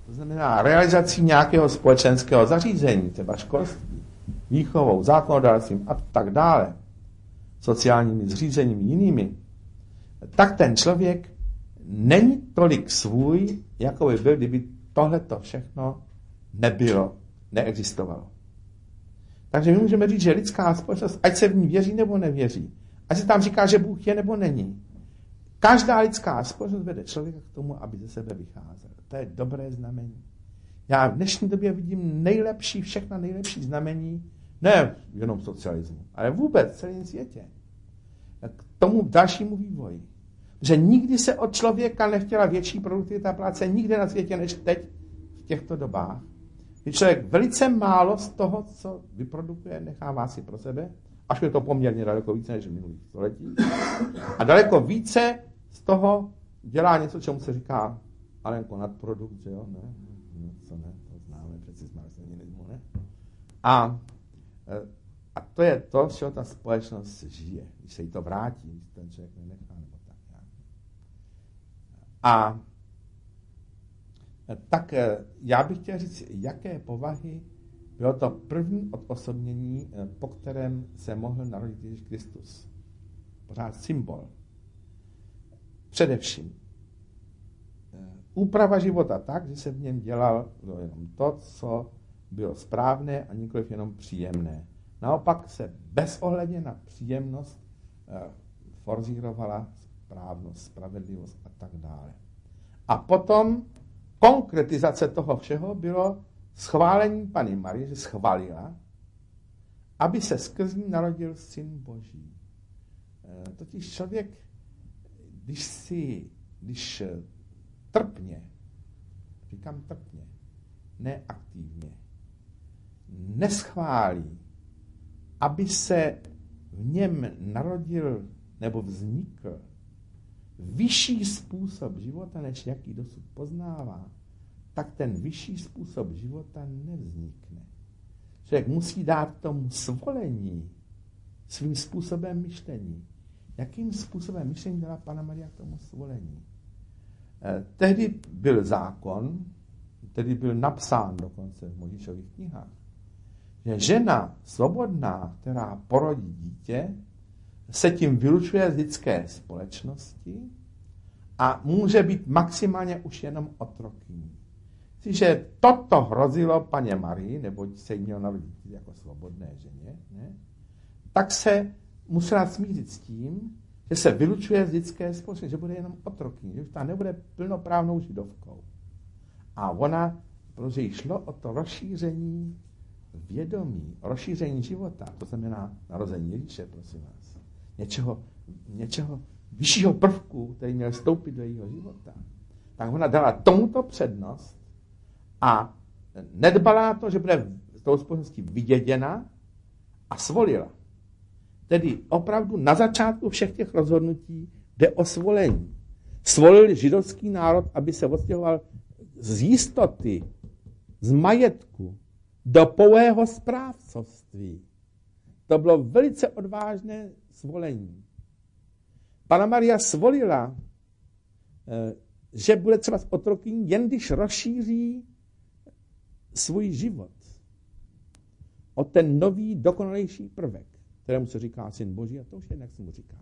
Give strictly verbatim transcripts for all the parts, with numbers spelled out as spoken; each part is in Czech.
to znamená realizací nějakého společenského zařízení, třeba školství, výchovou, zákonodárstvím a tak dále, sociálními zřízeními jinými, tak ten člověk není tolik svůj, jako by byl, kdyby tohleto všechno nebylo, neexistovalo. Takže my můžeme říct, že lidská společnost, ať se v ní věří nebo nevěří, ať se tam říká, že Bůh je nebo není, každá lidská společnost vede člověka k tomu, aby ze sebe vycházel. To je dobré znamení. Já v dnešní době vidím nejlepší, všechna nejlepší znamení, ne jenom socialismu, ale vůbec v celém světě. K tomu dalšímu vývoji. Že nikdy se od člověka nechtěla větší produktivita práce, nikde na světě, než teď v těchto dobách. Kdy člověk velice málo z toho, co vyprodukuje, nechává si pro sebe, až je to poměrně daleko více než v minulých století. A daleko více z toho dělá něco, čemu se říká Alenko nadprodukt, že jo? Ne, ne, co ne, to známe přeci z marxismu, ne? A, a to je to, z čeho ta společnost žije, když se jí to vrátí, když ten člověk nenechá, nebo tak nějak. A tak já bych chtěl říct, jaké povahy bylo to první odosobnění, po kterém se mohl narodit Ježíš Kristus. Pořád symbol. Především úprava života tak, že se v něm dělal jenom to, co bylo správné a nikoliv jenom příjemné. Naopak se bezohledně na příjemnost forzírovala správnost, spravedlivost a tak dále. A potom konkretizace toho všeho bylo schválení Panny Marie, že schválila, aby se skrz ní narodil Syn Boží. E, totiž člověk, když si, když trpně, říkám trpně, ne aktivně, neschválí, aby se v něm narodil nebo vznikl vyšší způsob života, než jaký dosud poznává, tak ten vyšší způsob života nevznikne. Člověk musí dát tomu svolení svým způsobem myšlení. Jakým způsobem myšlení dala Panna Maria k tomu svolení? Eh, tehdy byl zákon, tehdy byl napsán dokonce v Mojžíšových knihách, že žena svobodná, která porodí dítě, se tím vylučuje z lidské společnosti a může být maximálně už jenom otrokyní. Že toto hrozilo Panně Marii, neboť se jí mělo narodit jako svobodné ženě, ne? Tak se musela smířit s tím, že se vylučuje z lidské společnosti, že bude jenom otrokyní, že už ta nebude plnoprávnou židovkou. A ona, protože jí šlo o to rozšíření vědomí, rozšíření života, to znamená narození Ježíše, prosím vás, něčeho, něčeho vyššího prvku, který měl vstoupit do jejího života, tak ona dala tomuto přednost a nedbala na to, že bude z toho společností vyděděna a svolila. Tedy opravdu na začátku všech těch rozhodnutí jde o svolení. Svolil židovský národ, aby se odstěhoval z jistoty, z majetku, do pouhého správcovství. To bylo velice odvážné svolení. Panna Maria svolila, že bude třeba s otrokyní, jen když rozšíří svůj život o ten nový, dokonalejší prvek, kterému se říká Syn Boží, a to už jednak se mu říká.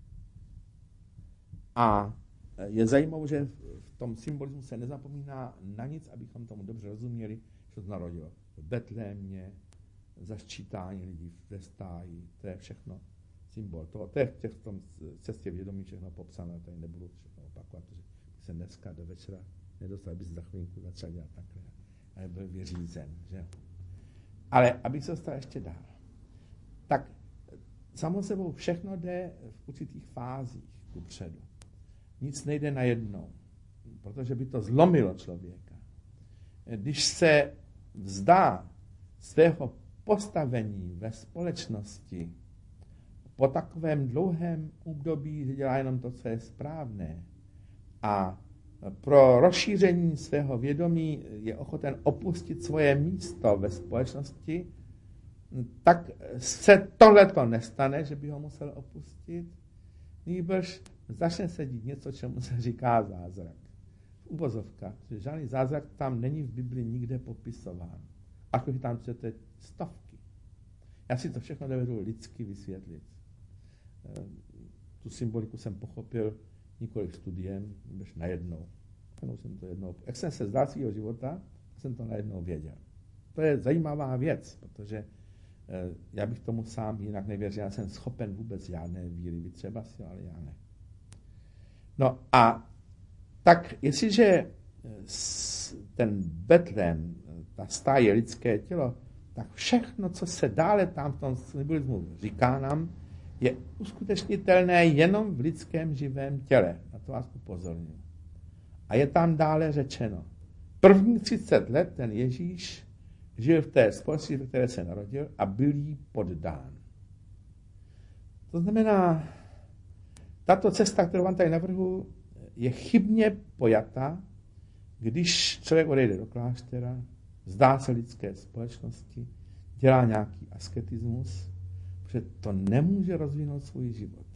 A je zajímavé, že v tom symbolismu se nezapomíná na nic, abychom tomu dobře rozuměli, že to narodilo v Betlémě, zaščítání lidí ve stáji, to je všechno symbol. To, to je v, těch, v tom cestě vědomí všechno popsané, tady nebudu všechno opakovat, protože se dneska do večera nedostal, by se za chvilinku začal dělat takhle. Ale byl vyřízen, že? Ale abych se dostal ještě dál. Tak samo sebou všechno jde v určitých fázích kupředu. Nic nejde najednou, protože by to zlomilo člověka. Když se vzdá svého postavení ve společnosti po takovém dlouhém období, že dělá jenom to, co je správné, a pro rozšíření svého vědomí je ochoten opustit svoje místo ve společnosti, tak se tohleto nestane, že by ho musel opustit, nýbrž začne se dít něco, čemu se říká zázrak. V uvozovkách, že žádný zázrak tam není v Bibli nikde popisován. A když tam čtete stovky. Já si to všechno dovedu lidsky vysvětlit. Tu symboliku jsem pochopil nikoli studiem, než najednou. Jsem to jednou. Jak jsem se zdál svého života, jsem to najednou věděl. To je zajímavá věc, protože já bych tomu sám jinak nevěřil. Já jsem schopen vůbec žádné víry, vy třeba si, ale já ne. No a tak jestliže ten Betlém, ta stáje lidské tělo, tak všechno, co se dále tam v tom symbolismu říká nám, je uskutečnitelné jenom v lidském živém těle. Na to vás upozorňuji. A je tam dále řečeno, první třicet let ten Ježíš žil v té společnosti, ve které se narodil a byl jí poddán. To znamená, tato cesta, kterou vám tady navrhu, je chybně pojata, když člověk odejde do kláštera, vzdá se lidské společnosti, dělá nějaký asketismus, protože to nemůže rozvinout svůj život.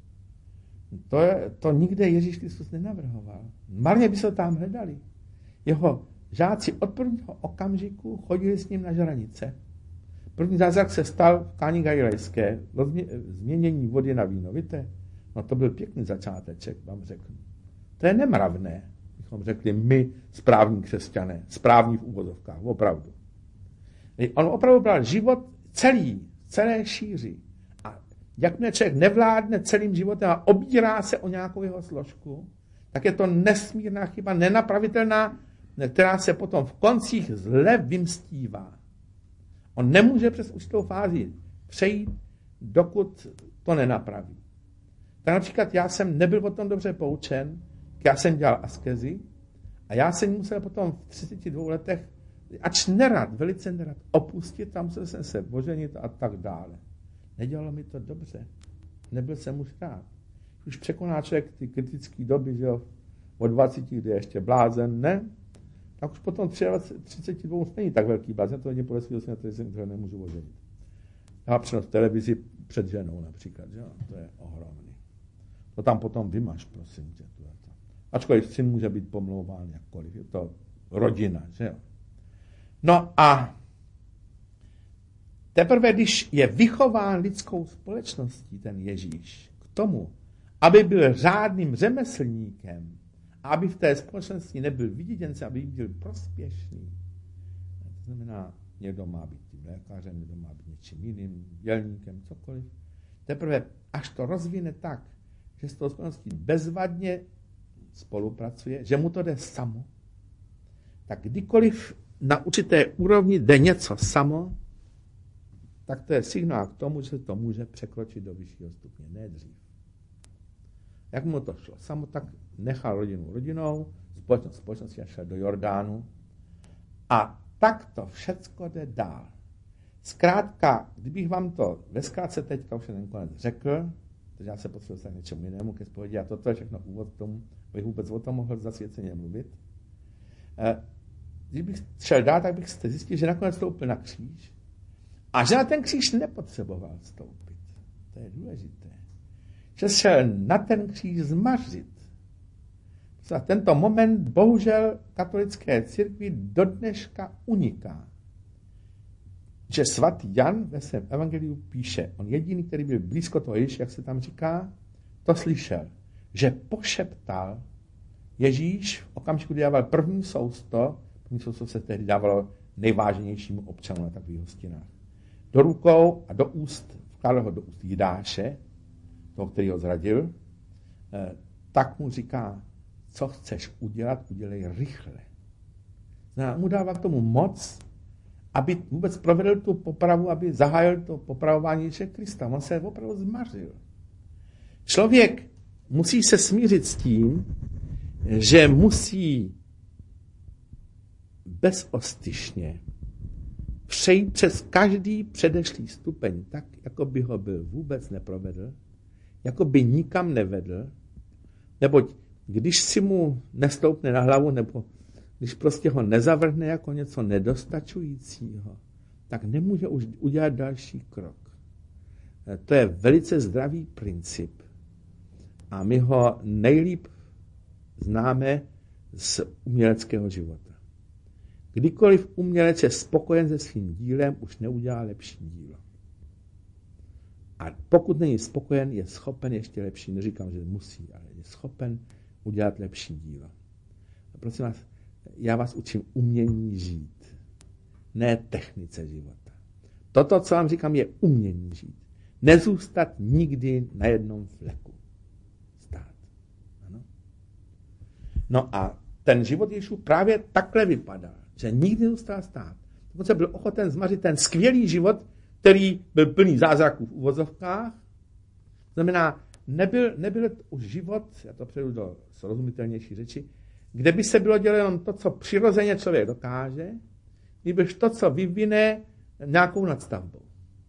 To, je, to nikde Ježíš Kristus nenavrhoval. Marně by se tam hledali. Jeho žáci od prvního okamžiku chodili s ním na žranice. První zázrak se stal v Káni Galilejské, změnění vody na víno. Víte? No to byl pěkný začáteček, vám řeknu. To je nemravné, bychom řekli my, správní křesťané, správní v úvozovkách, opravdu. On opravdu bral život celý, celé šíři. A jakmile člověk nevládne celým životem a obírá se o nějakou jeho složku, tak je to nesmírná chyba, nenapravitelná, která se potom v koncích zle vymstívá. On nemůže přes určitou fázi přejít, dokud to nenapraví. Tak například já jsem nebyl o tom dobře poučen, já jsem dělal askezi a já jsem musel potom v třiceti dvou letech, ač nerad, velice nerad, opustit, tam musel jsem se oženit a tak dále. Nedělalo mi to dobře. Nebyl jsem už rád. Už překoná člověk ty kritické doby, že jo, od dvaceti, kdy je ještě blázen, ne? Tak už potom třicet dva není tak velký blázen, to není podle svého syna, který nemůžu oženit. Já přenos v televizi před ženou například, že jo, to je ohromný. To tam potom vymaž, prosím tě. Ačkoliv syn může být pomlouván jakkoliv, je to rodina, že jo. No a teprve, když je vychován lidskou společností ten Ježíš k tomu, aby byl řádným řemeslníkem, a aby v té společnosti nebyl viděděncem, aby byl prospěšný. To znamená, někdo má být tím lékařem, někdo má být něčím jiným, dělníkem, cokoliv. Teprve, až to rozvine tak, že s tou společností bezvadně spolupracuje, že mu to jde samo, tak kdykoliv na určité úrovni jde něco samo, tak to je signál k tomu, že se to může překročit do vyššího stupně, ne dřív. Jak mu to šlo samo, tak nechal rodinu rodinou, společnost společnosti a šel do Jordánu a tak to všecko jde dál. Zkrátka, kdybych vám to ve zkrátce teďka už jeden konec řekl, takže já se potřebuji se k něčemu jinému ke zpovědi a toto je všechno úvod k tomu, abych vůbec o tom mohl zasvěceně mluvit. Kdybych šel dál, tak bych jste zjistil, že nakonec stoupil na kříž a že na ten kříž nepotřeboval stoupit. To je důležité. Že šel na ten kříž zmařit. A tento moment bohužel katolické církvi do dneška uniká. Že svatý Jan ve svém evangeliu píše, on jediný, který byl blízko toho Ježíše, jak se tam říká, to slyšel, že pošeptal Ježíš v okamžiku, kdy dával první sousto, první sousto se tehdy dávalo nejvážnějšímu občanu na takových hostinách, do rukou a do úst, vkládal ho do úst Jidáše, toho, který ho zradil, tak mu říká, co chceš udělat, udělej rychle. Znamená, mu dává k tomu moc, aby vůbec provedl tu popravu, aby zahájil to popravování Ježíše Krista. On se opravdu zmařil. Člověk musí se smířit s tím, že musí bezostyšně přejít přes každý předešlý stupeň tak, jako by ho byl vůbec neprovedl, jako by nikam nevedl, neboť když si mu nestoupne na hlavu, nebo když prostě ho nezavrhne jako něco nedostačujícího, tak nemůže už udělat další krok. To je velice zdravý princip. A my ho nejlíp známe z uměleckého života. Kdykoliv umělec je spokojen se svým dílem, už neudělá lepší dílo. A pokud není spokojen, je schopen ještě lepší, neříkám, že musí, ale je schopen udělat lepší dílo. A prosím vás, já vás učím umění žít, ne technice života. Toto, co vám říkám, je umění žít. Nezůstat nikdy na jednom fleku. Stát. Ano? No a ten život Ježíšův právě takhle vypadá, že nikdy nezůstal stát. Dokonce byl ochoten zmařit ten skvělý život, který byl plný zázraků v uvozovkách. Znamená, nebyl, nebyl už život, já to přejdu do srozumitelnější řeči, kde by se bylo dělat jenom to, co přirozeně člověk dokáže, nebož to, co vyvine nějakou nadstavbou.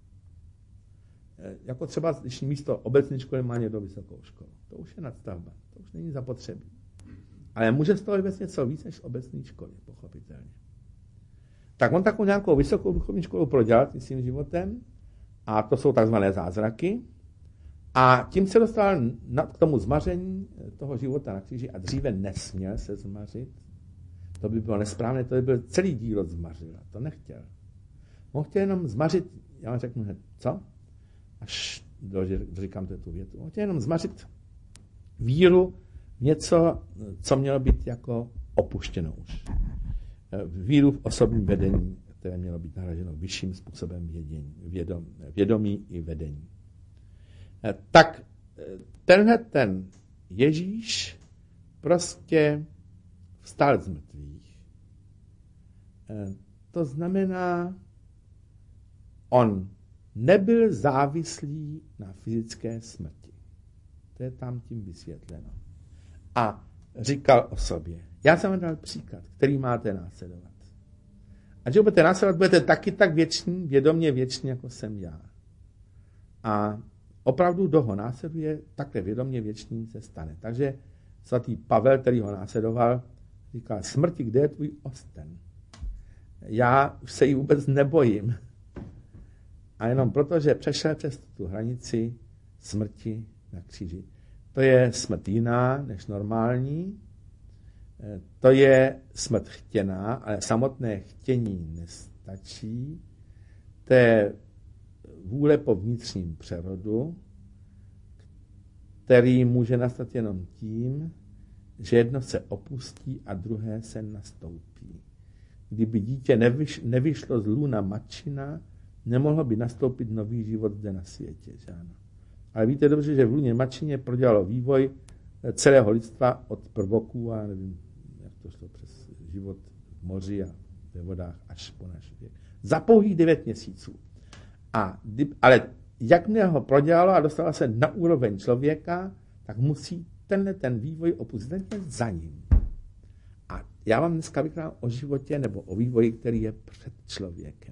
Jako třeba, když místo obecné školy má někdo vysokou školu. To už je nadstavba, to už není zapotřebí. Ale může z toho vyvést něco víc než z obecné školy, pochopitelně. Tak on takovou nějakou vysokou duchovní školu prodělal svým životem, a to jsou takzvané zázraky, a tím se dostal k tomu zmaření toho života na kříži a dříve nesměl se zmařit. To by bylo nesprávné, to by byl celý dílo zmařil, a to nechtěl. On chtěl jenom zmařit, já vám řeknu hned, co? Až říkám tu větu. On chtěl jenom zmařit víru v něco, co mělo být jako opuštěno už. Víru v osobní vedení, které mělo být nahraženo vyšším způsobem vědění, vědom, vědomí i vedení. Tak tenhle ten Ježíš prostě vstal z mrtvých. To znamená, on nebyl závislý na fyzické smrti. To je tam tím vysvětleno. A říkal o sobě, já jsem vám dal příklad, který máte následovat. A že budete následovat, budete taky tak věční, vědomě věční, jako jsem já. A opravdu, kdo ho následuje, takhle vědomě věčný se stane. Takže svatý Pavel, který ho následoval, říkal, smrti, kde je tvůj osten? Já už se jí vůbec nebojím. A jenom proto, že přešel přes tu hranici smrti na kříži. To je smrt jiná než normální. To je smrt chtěná, ale samotné chtění nestačí. To je vůle po vnitřním přerodu, který může nastat jenom tím, že jedno se opustí a druhé se nastoupí. Kdyby dítě nevyš, nevyšlo z lůna matčina, nemohlo by nastoupit nový život zde na světě. Že ano? Ale víte dobře, že v lůně matčině prodělalo vývoj celého lidstva od prvoků a nevím, jak to šlo přes život v moři a ve vodách až po náš věk. Za pouhých devět měsíců. A, ale jakmile ho prodělalo a dostalo se na úroveň člověka, tak musí tenhle ten vývoj opustit za ním. A já vám dneska vykládám o životě nebo o vývoji, který je před člověkem.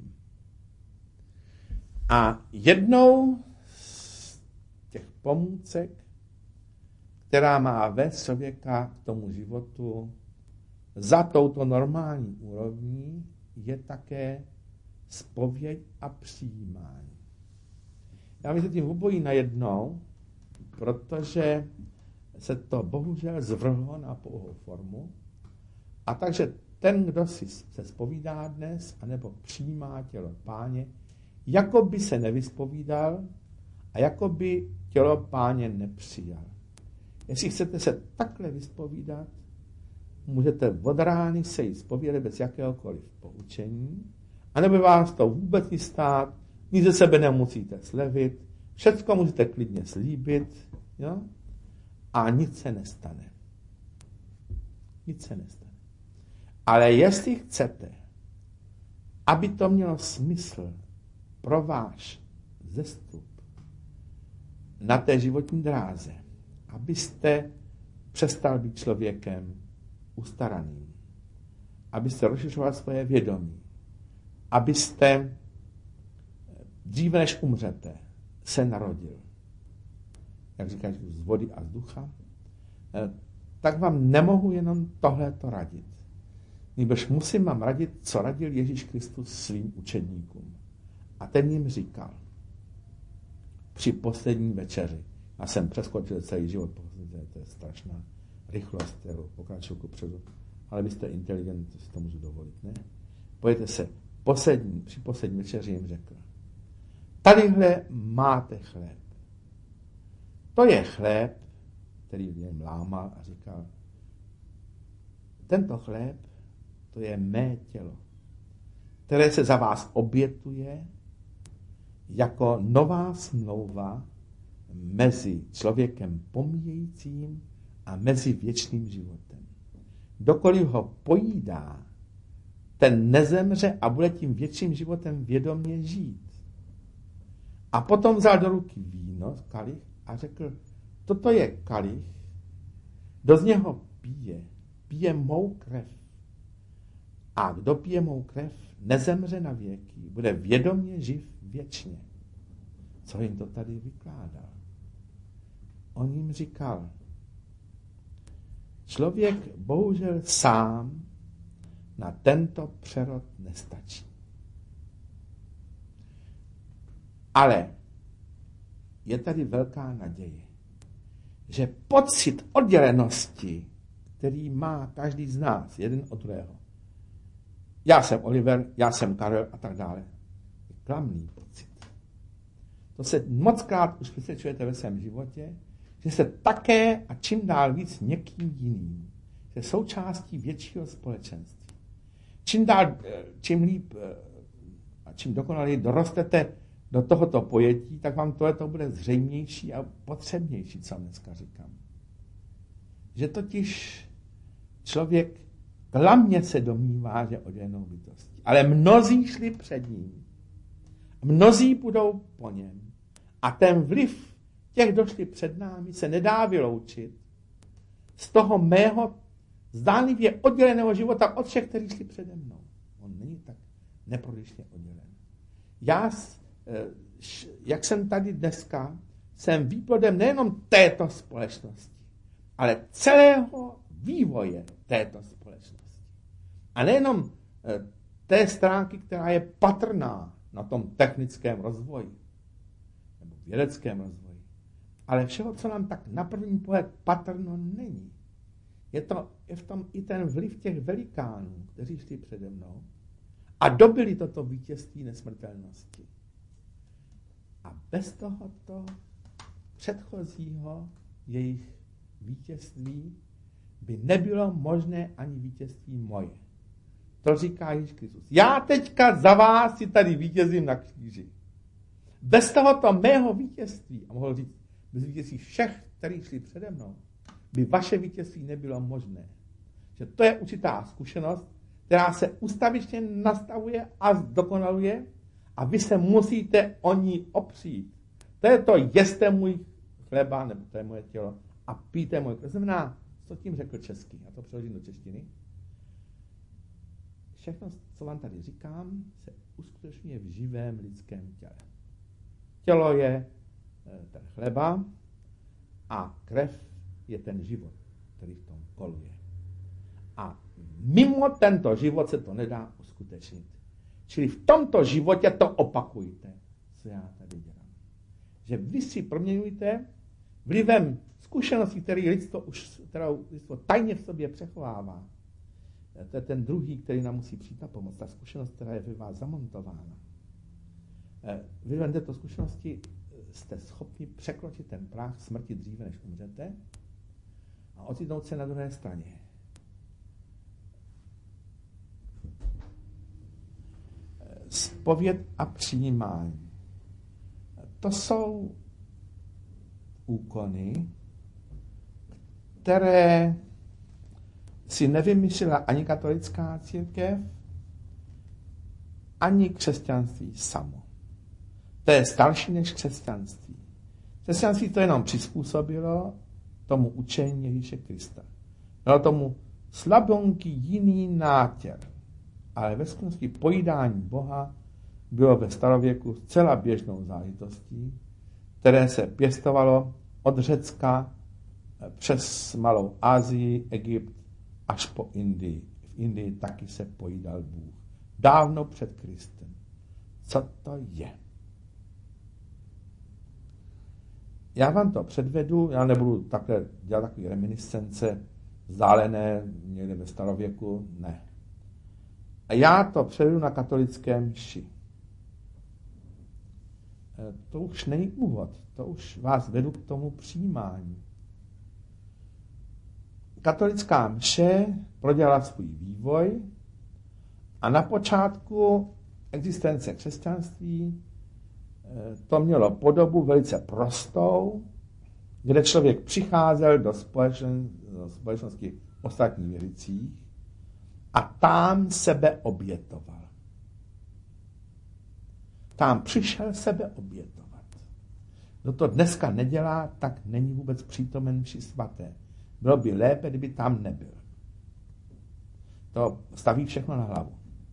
A jednou z těch pomůcek, která má vést člověka k tomu životu za touto normální úrovní, je také zpověď a přijímání. Já myslím tím obojí najednou, protože se to bohužel zvrhlo na pouhou formu. A takže ten, kdo si se zpovídá dnes, anebo přijímá tělo Páně, jako by se nevyspovídal a jako by tělo Páně nepřijal. Jestli chcete se takhle vyspovídat, můžete od rány se jí zpovídat bez jakéhokoliv poučení, anebo vás to vůbec nic stát, nic ze sebe nemusíte slevit, všecko můžete klidně slíbit, jo? A nic se nestane. Nic se nestane. Ale jestli chcete, aby to mělo smysl pro váš zestup na té životní dráze, abyste přestal být člověkem ustaraným, abyste rozšiřoval svoje vědomí, abyste dříve než umřete se narodil, jak říkáš, z vody a z ducha, tak vám nemohu jenom tohleto radit. Nebož musím vám radit, co radil Ježíš Kristus svým učedníkům. A ten jim říkal při poslední večeři. Já jsem přeskočil celý život, to je strašná rychlost, kterou pokračuju kupředu. Ale vy jste inteligent, to si to můžu dovolit, ne? Pojďte se, poslední, při poslední večeři jim řekl, tadyhle máte chléb. To je chléb, který jen lámal a říkal, tento chléb, to je mé tělo, které se za vás obětuje jako nová smlouva mezi člověkem pomíjejícím a mezi věčným životem. Dokoliv ho pojídá, ten nezemře a bude tím větším životem vědomě žít. A potom vzal do ruky víno, kalich, a řekl, toto je kalich, kdo z něho pije, pije mou krev. A kdo pije mou krev, nezemře na věky, bude vědomě živ věčně. Co jim to tady vykládal? On jim říkal, člověk bohužel sám na tento přerod nestačí. Ale je tady velká naděje, že pocit oddělenosti, který má každý z nás, jeden od druhého, já jsem Oliver, já jsem Karel a tak dále, je klamný pocit. To se mockrát už přesvědčujete ve svém životě, že jste také a čím dál víc někým jiným, jste součástí většího společenství. Čím dál, čím líp a čím dokonaleji dorostete do tohoto pojetí, tak vám tohleto bude zřejmější a potřebnější, co dneska říkám. Že totiž člověk klamně se domnívá, že oddělenou bytostí. Ale mnozí šli před ním. Mnozí budou po něm. A ten vliv těch, kdo šli před námi, se nedá vyloučit z toho mého zdánlivě odděleného života od všech, kteří šli přede mnou. On není tak neprodyšně oddělen. Já, jak jsem tady dneska, jsem výplodem nejenom této společnosti, ale celého vývoje této společnosti. A nejenom té stránky, která je patrná na tom technickém rozvoji, nebo vědeckém rozvoji, ale všeho, co nám tak na první pohled patrno není. Je, to, je v tom i ten vliv těch velikánů, kteří šli přede mnou a dobili toto vítězství nesmrtelnosti. A bez tohoto předchozího jejich vítězství by nebylo možné ani vítězství moje. To říká Ježíš Kristus. Já teďka za vás si tady vítězím na kříži. Bez tohoto mého vítězství, a mohl říct, bez vítězství všech, kteří šli přede mnou, by vaše vítězství nebylo možné. Že to je určitá zkušenost, která se ustavičně nastavuje a zdokonaluje a vy se musíte o ní opřít. To je to, jeste můj chleba, nebo to je moje tělo a pijte můj. To znamená, co tím řekl česky, já to přeložím do češtiny. Všechno, co vám tady říkám, se uskutečňuje v živém lidském těle. Tělo je ten chleba a krev je ten život, který v tom koluje. A mimo tento život se to nedá uskutečnit. Čili v tomto životě to opakujte, co já tady dělám. Že vy si proměňujete vlivem zkušeností, který lidstvo už, kterou lidstvo tajně v sobě přechovává. To je ten druhý, který nám musí přijít na pomoc. Ta zkušenost, která je ve vás zamontována. Vlivem této zkušenosti jste schopni překročit ten práh smrti dříve, než umřete a ocitnout se na druhé straně. Zpověd a přijímání. To jsou úkony, které si nevymyslela ani katolická církev, ani křesťanství samo. To je starší než křesťanství. Křesťanství to jenom přizpůsobilo tomu učení Ježíše Krista. Dalo tomu slabonký jiný nátěr, ale ve skutečnosti pojídání Boha bylo ve starověku zcela běžnou záležitostí, které se pěstovalo od Řecka přes Malou Asii, Egypt až po Indii. V Indii taky se pojídal Bůh. Dávno před Kristem. Co to je? Já vám to předvedu, já nebudu takhle dělat takové reminiscence vzdálené někde ve starověku, ne. A já to převedu na katolické mši. To už není úvod, to už vás vedu k tomu přijímání. Katolická mše prodělala svůj vývoj a na počátku existence křesťanství to mělo podobu velice prostou, kde člověk přicházel do, společen, do společnosti ostatních věřících a tam sebe obětoval. Tam přišel sebe obětovat. Kdo to dneska nedělá, tak není vůbec přítomen mši svaté. Bylo by lépe, kdyby tam nebyl. To staví všechno na hlavu.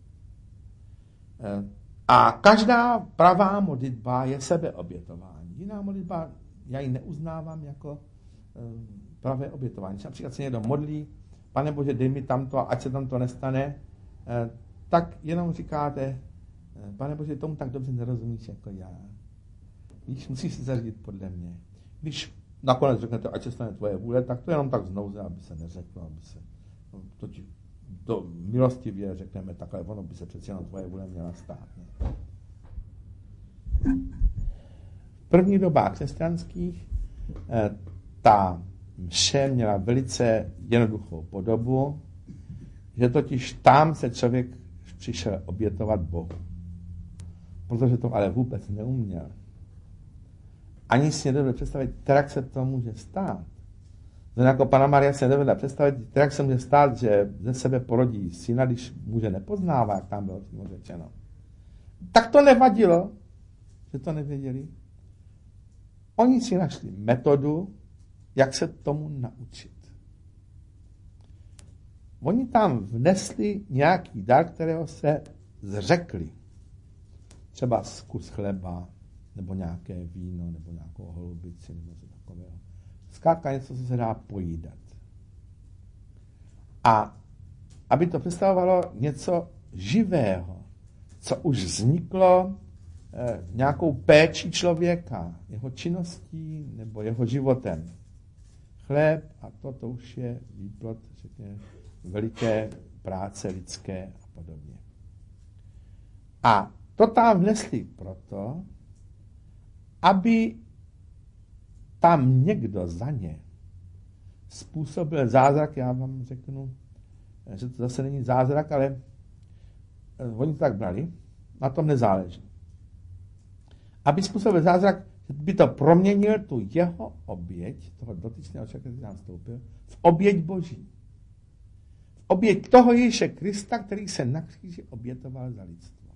A každá pravá modlitba je sebeobětování. Jiná modlitba, já ji neuznávám jako pravé obětování. Například se někdo modlí, Pane Bože, dej mi tamto, ať se tam to nestane, tak jenom říkáte, Pane Bože, tomu tak dobře nerozumíš jako já. Víš, musíš si zařídit podle mě. Když nakonec řeknete, ať se stane tvoje vůle, tak to jenom tak znouze, aby se neřeklo, aby se to ti, do milostivě řekneme takhle, ono by se přeci jenom tvoje vůle měla stát. Ne? V prvních dobách křesťanských ta mše měla velice jednoduchou podobu, že totiž tam se člověk přišel obětovat Bohu. Protože to ale vůbec neuměl. Ani si nedovedl představit, jak se to může stát. Zde jako Panna Maria se nedovedla představit, jak se může stát, že ze sebe porodí syna, když muže nepoznává, jak tam bylo přímo řečeno. Tak to nevadilo, že to nevěděli. Oni si našli metodu, jak se tomu naučit. Oni tam vnesli nějaký dar, kterého se zřekli. Třeba kus chleba, nebo nějaké víno, nebo nějakou holubici, nebo něco takového. Zkrátka něco, co se dá pojídat. A aby to představovalo něco živého, co už vzniklo eh, nějakou péčí člověka, jeho činností nebo jeho životem. Chléb a to, to už je výplod, řekněme, veliké práce lidské a podobně. A to tam vnesli proto, aby tam někdo za ně způsobil zázrak, já vám řeknu, že to zase není zázrak, ale oni to tak brali, na tom nezáleží. Aby způsobil zázrak, že by to proměnil tu jeho oběť, toho dotyčného člověka, který tam vstoupil, v oběť Boží. V oběť toho Ježíše Krista, který se na kříži obětoval za lidstvo.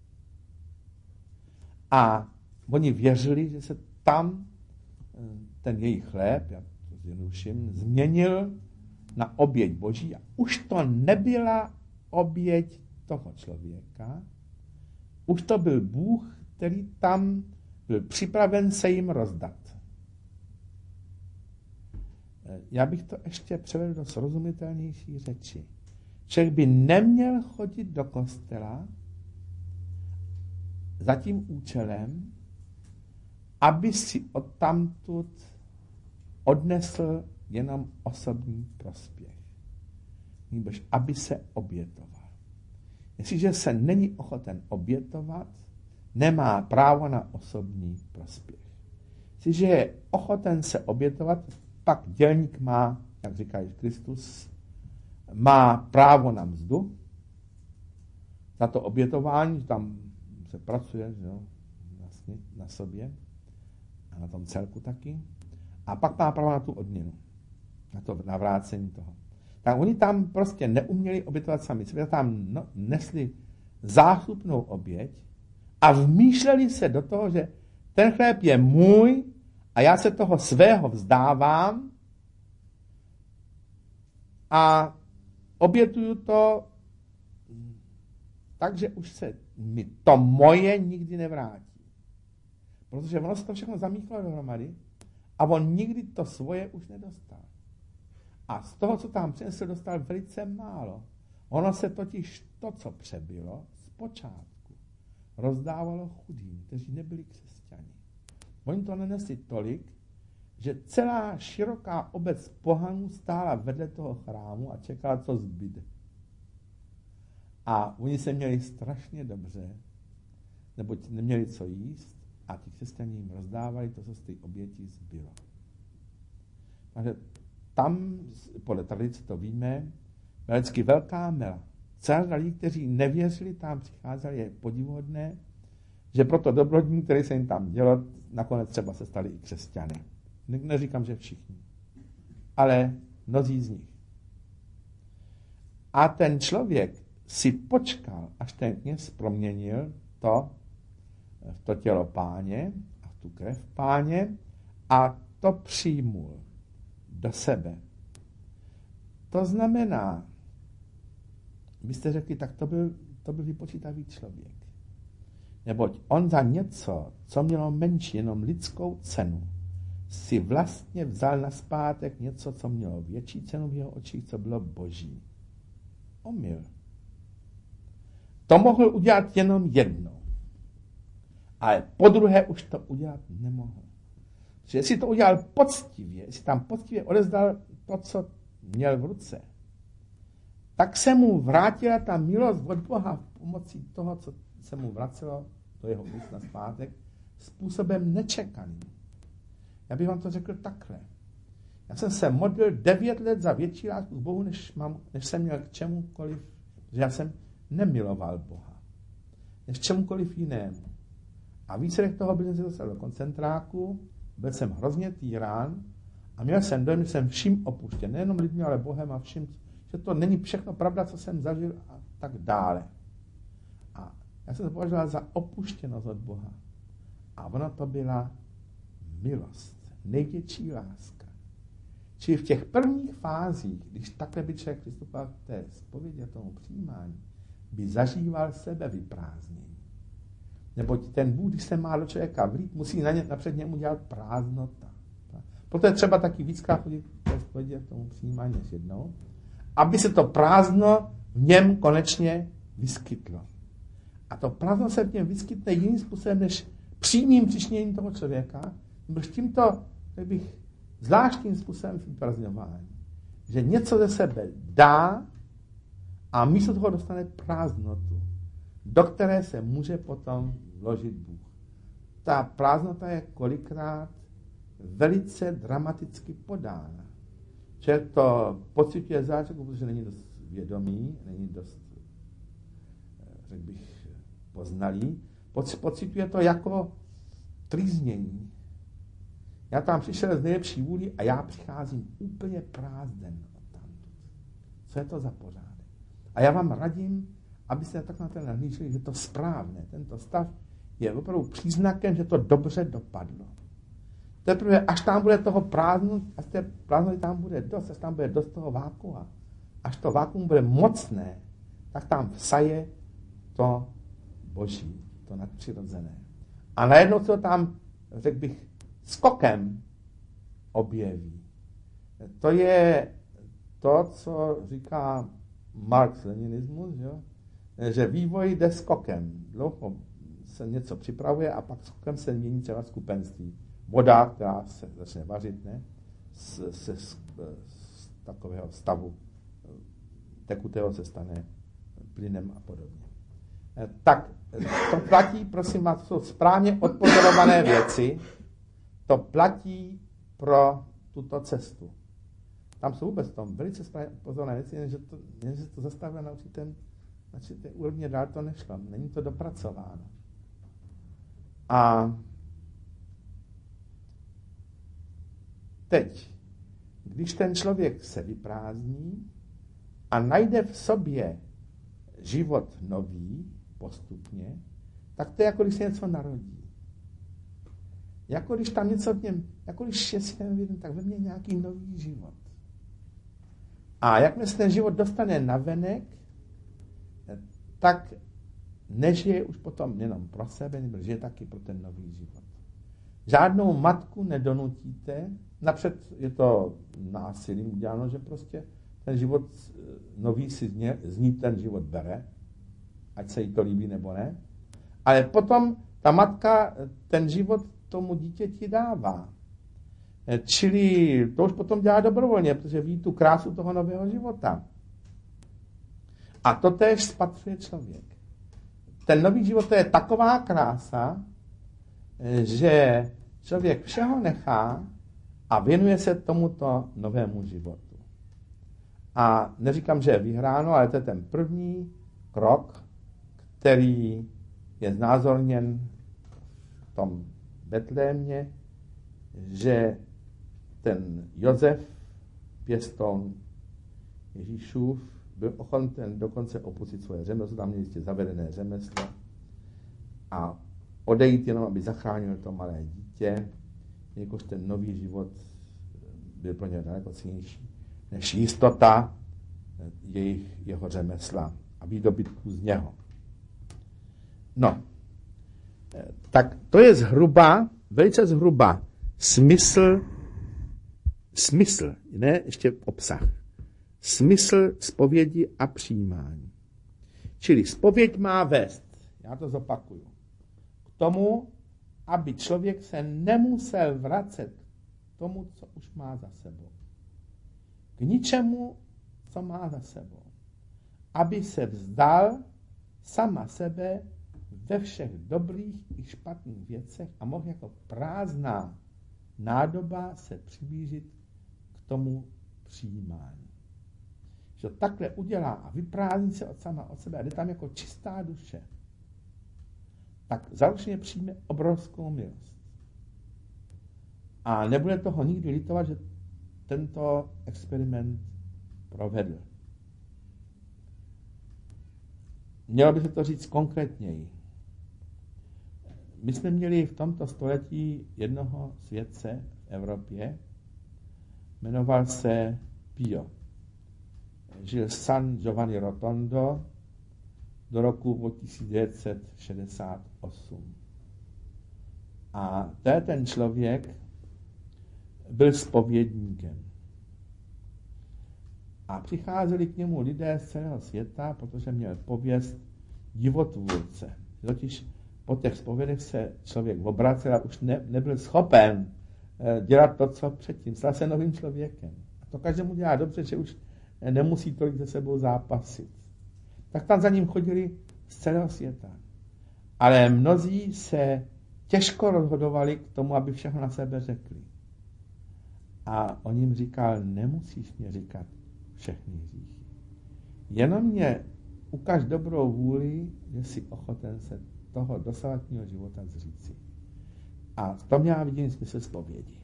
A oni věřili, že se tam ten jejich chléb, já to zjednoduším, změnil na oběť Boží a už to nebyla oběť toho člověka, už to byl Bůh, který tam byl připraven se jim rozdat. Já bych to ještě převedl do srozumitelnější řeči. Člověk by neměl chodit do kostela za tím účelem, aby si odtamtud odnesl jenom osobní prospěch. Nebož aby se obětoval. Jestliže se není ochoten obětovat, nemá právo na osobní prospěch. Jestliže je ochoten se obětovat, pak dělník má, jak říká Kristus, má právo na mzdu, za to obětování, tam se pracuje, že jo, vlastně na sobě a na tom celku taky. A pak má právo na tu odměnu, na to navrácení toho. Tak oni tam prostě neuměli obětovat sami sebe, tam no, nesli zástupnou oběť a vmýšleli se do toho, že ten chléb je můj a já se toho svého vzdávám a obětuju to tak, že už se mi to moje nikdy nevrátí. Protože ono se to všechno zamíchlo dohromady a on nikdy to svoje už nedostal. A z toho, co tam přinesl, dostal velice málo. Ono se totiž to, co přebylo, zpočátku rozdávalo chudým, kteří nebyli křesťani. Oni to nenesli tolik, že celá široká obec pohanů stála vedle toho chrámu a čekala, co zbyde. A oni se měli strašně dobře, neboť neměli co jíst a ti křesťané jim rozdávali to, co z té oběti zbylo. Takže tam, podle tradice to víme, byla vždycky velká mela. Celá lidí, kteří nevěřili, tam přicházeli, je podivuhodné, že proto dobrodní, který se jim tam dělo, nakonec třeba se stali i křesťany. Neříkám, že všichni, ale mnozí z nich. A ten člověk si počkal, až ten kněz proměnil to, to tělo Páně a tu krev Páně a to přijmul do sebe. To znamená, vy jste řekli, tak to byl, to byl vypočítavý člověk. Neboť on za něco, co mělo menší, jenom lidskou cenu, si vlastně vzal nazpátek něco, co mělo větší cenu v jeho očích, co bylo boží. Omyl. To mohl udělat jenom jednou. Ale po druhé už to udělat nemohl. Protože jestli to udělal poctivě, jestli tam poctivě odezdal to, co měl v ruce, tak se mu vrátila ta milost od Boha pomocí toho, co se mu vracelo do jeho úst nazpátek, způsobem nečekaným. Já bych vám to řekl takhle. Já jsem se modlil devět let za větší lásku k Bohu, než, mám, než jsem měl k čemukoliv, že já jsem nemiloval Boha. Než čemukoliv jinému. A výsledek toho byl, že jsem se dostal do koncentráku, byl jsem hrozně týrán a měl jsem dojem, že jsem vším opuštěn. Nejenom lidmi, ale Bohem a vším, že to není všechno pravda, co jsem zažil a tak dále. A já jsem to považoval za opuštěnost od Boha. A ona to byla milost, největší láska. Čili v těch prvních fázích, když takhle by člověk přistupoval k té zpovědi a tomu přijímání, by zažíval sebe vyprázdnění. Neboť ten Bůh, když se má do člověka vlít, musí na ně, napřed němu dělat prázdnota. Proto je třeba taky víckrát chodit k té zpovědi a k tomu přijímání než jednou, aby se to prázdno v něm konečně vyskytlo. A to prázdno se v něm vyskytne jiným způsobem, než přímým přičiněním toho člověka, nebo tímto, tak bych, zvláštním způsobem vyprazňování. Že něco ze sebe dá a místo toho dostane prázdnotu, do které se může potom vložit Bůh. Ta prázdnota je kolikrát velice dramaticky podána. Že to pociťuje záčku, protože není dost vědomý, není dost, řekl bych, poznalý. Pociťuje to jako trýznění. Já tam přišel z nejlepší vůli a já přicházím úplně prázdnen odtamtud. Co je to za pořádek? A já vám radím, abyste tak na ten nahlíželi, že to správné, tento stav je opravdu příznakem, že to dobře dopadlo. Teprve, až tam bude toho prázdnu, až té prázdnoty tam bude dost, až tam bude dost toho vákua, až to vákuum bude mocné, tak tam vsaje to boží, to nadpřirozené. A najednou se to tam, řekl bych, skokem objeví. To je to, co říká Marx-leninismus, že? Že vývoj jde skokem. Dlouho se něco připravuje a pak skokem se mění třeba skupenství. Voda, která se začne vařit, ne? Z, z, z, z takového stavu tekutého se stane plynem a podobně. Tak to platí, prosím vás, to jsou správně odpozorované věci, to platí pro tuto cestu. Tam jsou vůbec tom velice správně odpozorované věci, jenže to, jenže to zastavilo na určitém, na určité úrovně dál to nešlo, není to dopracováno. A teď, když ten člověk se vyprázdní a najde v sobě život nový, postupně, tak to je jako když se něco narodí. Jako když tam něco v něm, jako když je si ten vědom, tak ve mně nějaký nový život. A jakmile se ten život dostane navenek, tak nežije už potom jenom pro sebe, nebo žije taky pro ten nový život. Žádnou matku nedonutíte, napřed je to násilím uděláno, že prostě ten život nový si z, ně, z ní ten život bere, ať se jí to líbí nebo ne, ale potom ta matka ten život tomu dítěti dává. Čili to už potom dělá dobrovolně, protože ví tu krásu toho nového života. A to též spatřuje člověk. Ten nový život to je taková krása, že člověk všeho nechá a věnuje se tomuto novému životu. A neříkám, že je vyhráno, ale to je ten první krok, který je znázorněn v tom Betlémě, že ten Josef, pěstoun Ježíšův, byl ochoten dokonce opustit svoje řemeslo, tam měl jistě zavedené řemeslo a odejít jenom, aby zachránil to malé dítě, jakož ten nový život byl pro něj daleko cennější než jistota jejich, jeho řemesla a výdobytků z něho. No, tak to je zhruba, velice zhruba smysl, smysl, ne ještě obsah, smysl zpovědi a přijímání. Čili zpověď má vést, já to zopakuju, k tomu, aby člověk se nemusel vracet k tomu, co už má za sebou. K ničemu, co má za sebou. Aby se vzdal sama sebe ve všech dobrých i špatných věcech a mohl jako prázdná nádoba se přiblížit k tomu přijímání. Že to takhle udělá a vyprázdní se od sama od sebe a jde tam jako čistá duše, tak zaručeně přijme obrovskou milost. A nebude toho nikdy litovat, že tento experiment provedl. Mělo by se to říct konkrétněji. My jsme měli v tomto století jednoho světce v Evropě, jmenoval se Pio. Žil San Giovanni Rotondo do roku tisíc devět set šedesát osm. A to je ten člověk, byl zpovědníkem. A přicházeli k němu lidé z celého světa, protože měl pověst divotvůrce. Totiž po těch zpovědech se člověk obracel a už ne, nebyl schopen dělat to, co předtím. Stal se novým člověkem. A to každému dělá dobře, že už nemusí tolik se sebou zápasit. Tak tam za ním chodili z celého světa. Ale mnozí se těžko rozhodovali k tomu, aby všechno na sebe řekli. A on jim říkal, nemusíš mě říkat všechny hříchy. Jenom mě ukaž dobrou vůli, že jsi ochoten se toho dosavadního života zříci. A v tom já vidím smysl zpovědi.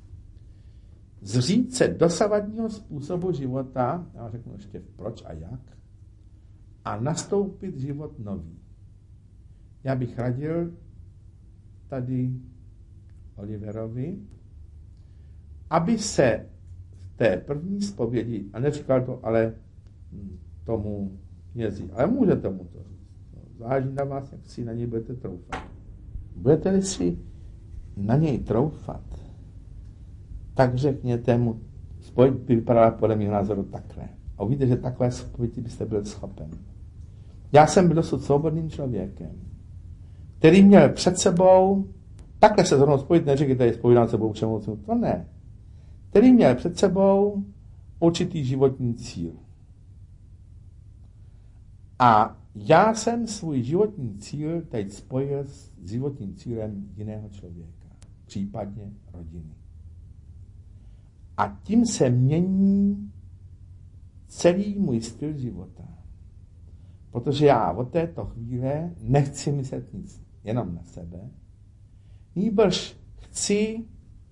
Zřít se dosavadního způsobu života, já řeknu ještě proč a jak, a nastoupit život nový. Já bych radil tady Oliverovi, aby se v té první zpovědi, a neříkal to ale tomu knězi, ale můžete mu to říct. Záleží na vás, jak si na něj budete troufat. Budete-li si na něj troufat, tak řekněte mu, spověď by vypadala podle mého názoru takhle. A uvidíte, že takové spovědi byste byl schopen. Já jsem byl dosud svobodným člověkem, který měl před sebou, takhle se zrovna spojit, neříkejte, že spovídám se Bohu čemu, to ne. Který měl před sebou určitý životní cíl. A já jsem svůj životní cíl teď spojil s životním cílem jiného člověka, případně rodiny. A tím se mění celý můj styl života. Protože já od této chvíle nechci myslet nic jenom na sebe, nýbrž chci,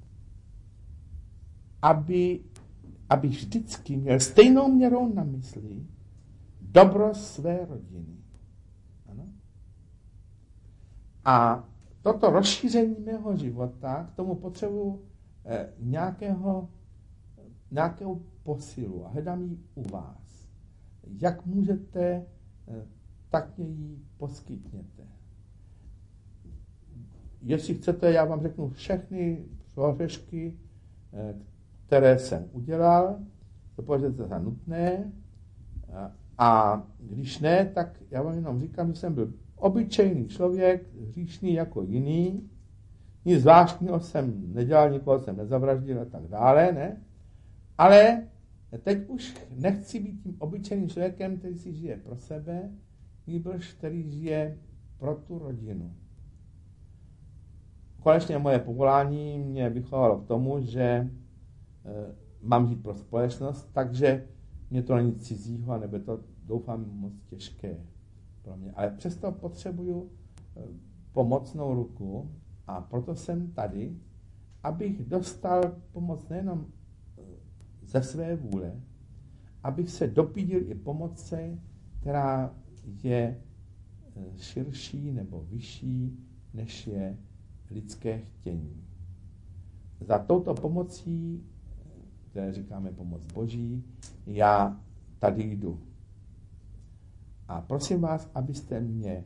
aby, aby vždycky měl stejnou měrou na mysli dobro své rodiny. Ano? A toto rozšíření mého života, k tomu potřebuji eh, nějakého, nějakou posilu a hledám ji u vás. Jak můžete, eh, tak mě ji poskytněte. Jestli chcete, já vám řeknu všechny prohřešky, eh, které jsem udělal, to považujete za nutné. A když ne, tak já vám jenom říkám, že jsem byl obyčejný člověk, hříšný jako jiný, Nic zvláštního jsem nedělal, nikoho jsem nezavraždil a tak dále, ne? Ale teď už nechci být tím obyčejným člověkem, který si žije pro sebe, nýbrž který žije pro tu rodinu. Konečně moje povolání mě vychovalo k tomu, že e, mám žít pro společnost, takže mě to není cizího, nebo to doufám moc těžké pro mě. Ale přesto potřebuju e, pomocnou ruku a proto jsem tady, abych dostal pomoc nejenom ze své vůle, abych se dopídil i pomoci, která je širší nebo vyšší, než je lidské chtění. Za touto pomocí, které říkáme pomoc Boží, já tady jdu. A prosím vás, abyste mě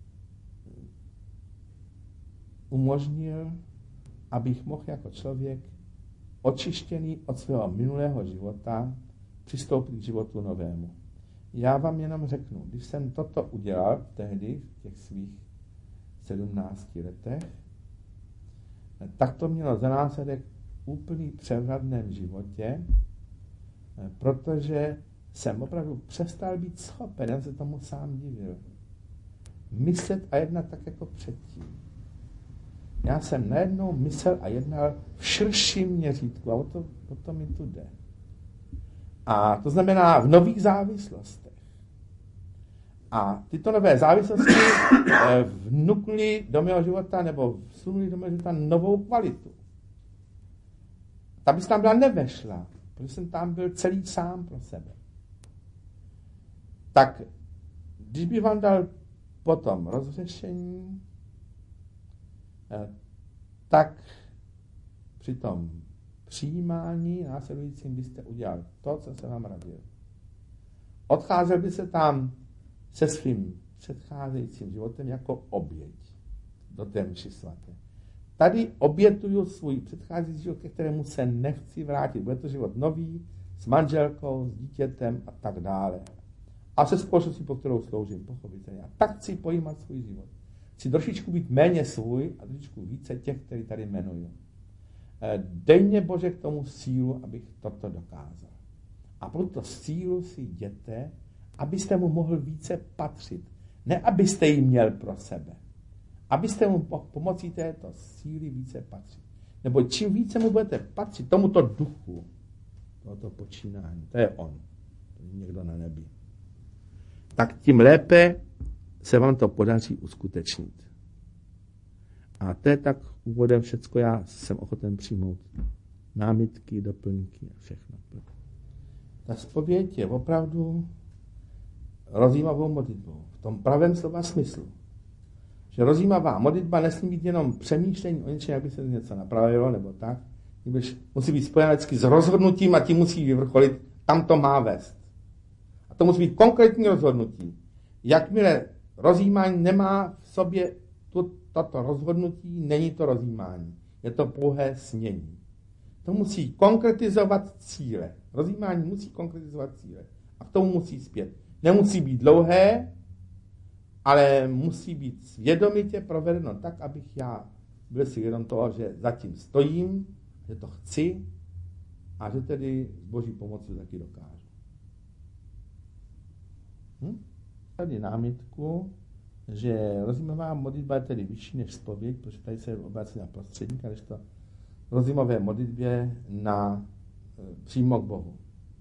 umožnil, abych mohl jako člověk očištěný od svého minulého života přistoupit k životu novému. Já vám jenom řeknu, když jsem toto udělal tehdy, v těch svých sedmnácti letech, tak to mělo za následek úplný převrat v mém životě, protože jsem opravdu přestal být schopen, já se tomu sám divil, myslet a jednat tak jako předtím. Já jsem najednou myslel a jednal v širším měřítku a o to, o to mi tu jde. A to znamená v nových závislostech. A tyto nové závislosti vnukly do mého života nebo vsunuli do mého života novou kvalitu. Ta by tam byla nevešla, protože jsem tam byl celý sám pro sebe. Tak, když bych vám dal potom rozřešení, tak při tom přijímání následujícím byste udělal to, co se vám radil. Odcházel by se tam se svým předcházejícím životem jako oběť do té mši svaté. Tady obětuju svůj předcházející život, ke kterému se nechci vrátit. Bude to život nový, s manželkou, s dítětem a tak dále. A se společností, po kterou sloužím, pochopitelně. A tak chci pojímat svůj život. Chci trošičku být méně svůj a trošičku více těch, který tady jmenuju. Dej mě, Bože, k tomu sílu, abych toto dokázal. A pro to sílu si jděte, abyste mu mohl více patřit. Ne, abyste ji měl pro sebe. Abyste mu pomocí této síly více patřit. Nebo čím více mu budete patřit tomuto duchu, tohoto počínání, to je on, to je někdo na nebi, tak tím lépe se vám to podaří uskutečnit. A to je tak úvodem všecko, já jsem ochoten přijmout námitky, doplňky a všechno. Ta zpověď je opravdu rozjímavou modlitbou. V tom pravém slova smyslu. Že rozjímavá modlitba nesmí být jenom přemýšlení o něčem, jak by se něco napravilo, nebo tak. Musí být spojena vždycky s rozhodnutím a tím musí vyvrcholit, tam to má vést. A to musí být konkrétní rozhodnutí. Jakmile rozjímání nemá v sobě tu, toto rozhodnutí, není to rozjímání. Je to pouhé snění. To musí konkretizovat cíle. Rozjímání musí konkretizovat cíle. A k tomu musí zpět. Nemusí být dlouhé, ale musí být svědomitě provedeno tak, abych já byl si vědom toho, že zatím stojím, že to chci a že tedy s Boží pomocí taky dokážu. Hm? Tady námitku, že rozjímavá modlitba je tedy vyšší než zpověď, protože tady se obrací na prostředníka, když to rozjímavé modlitbě na přímo k Bohu.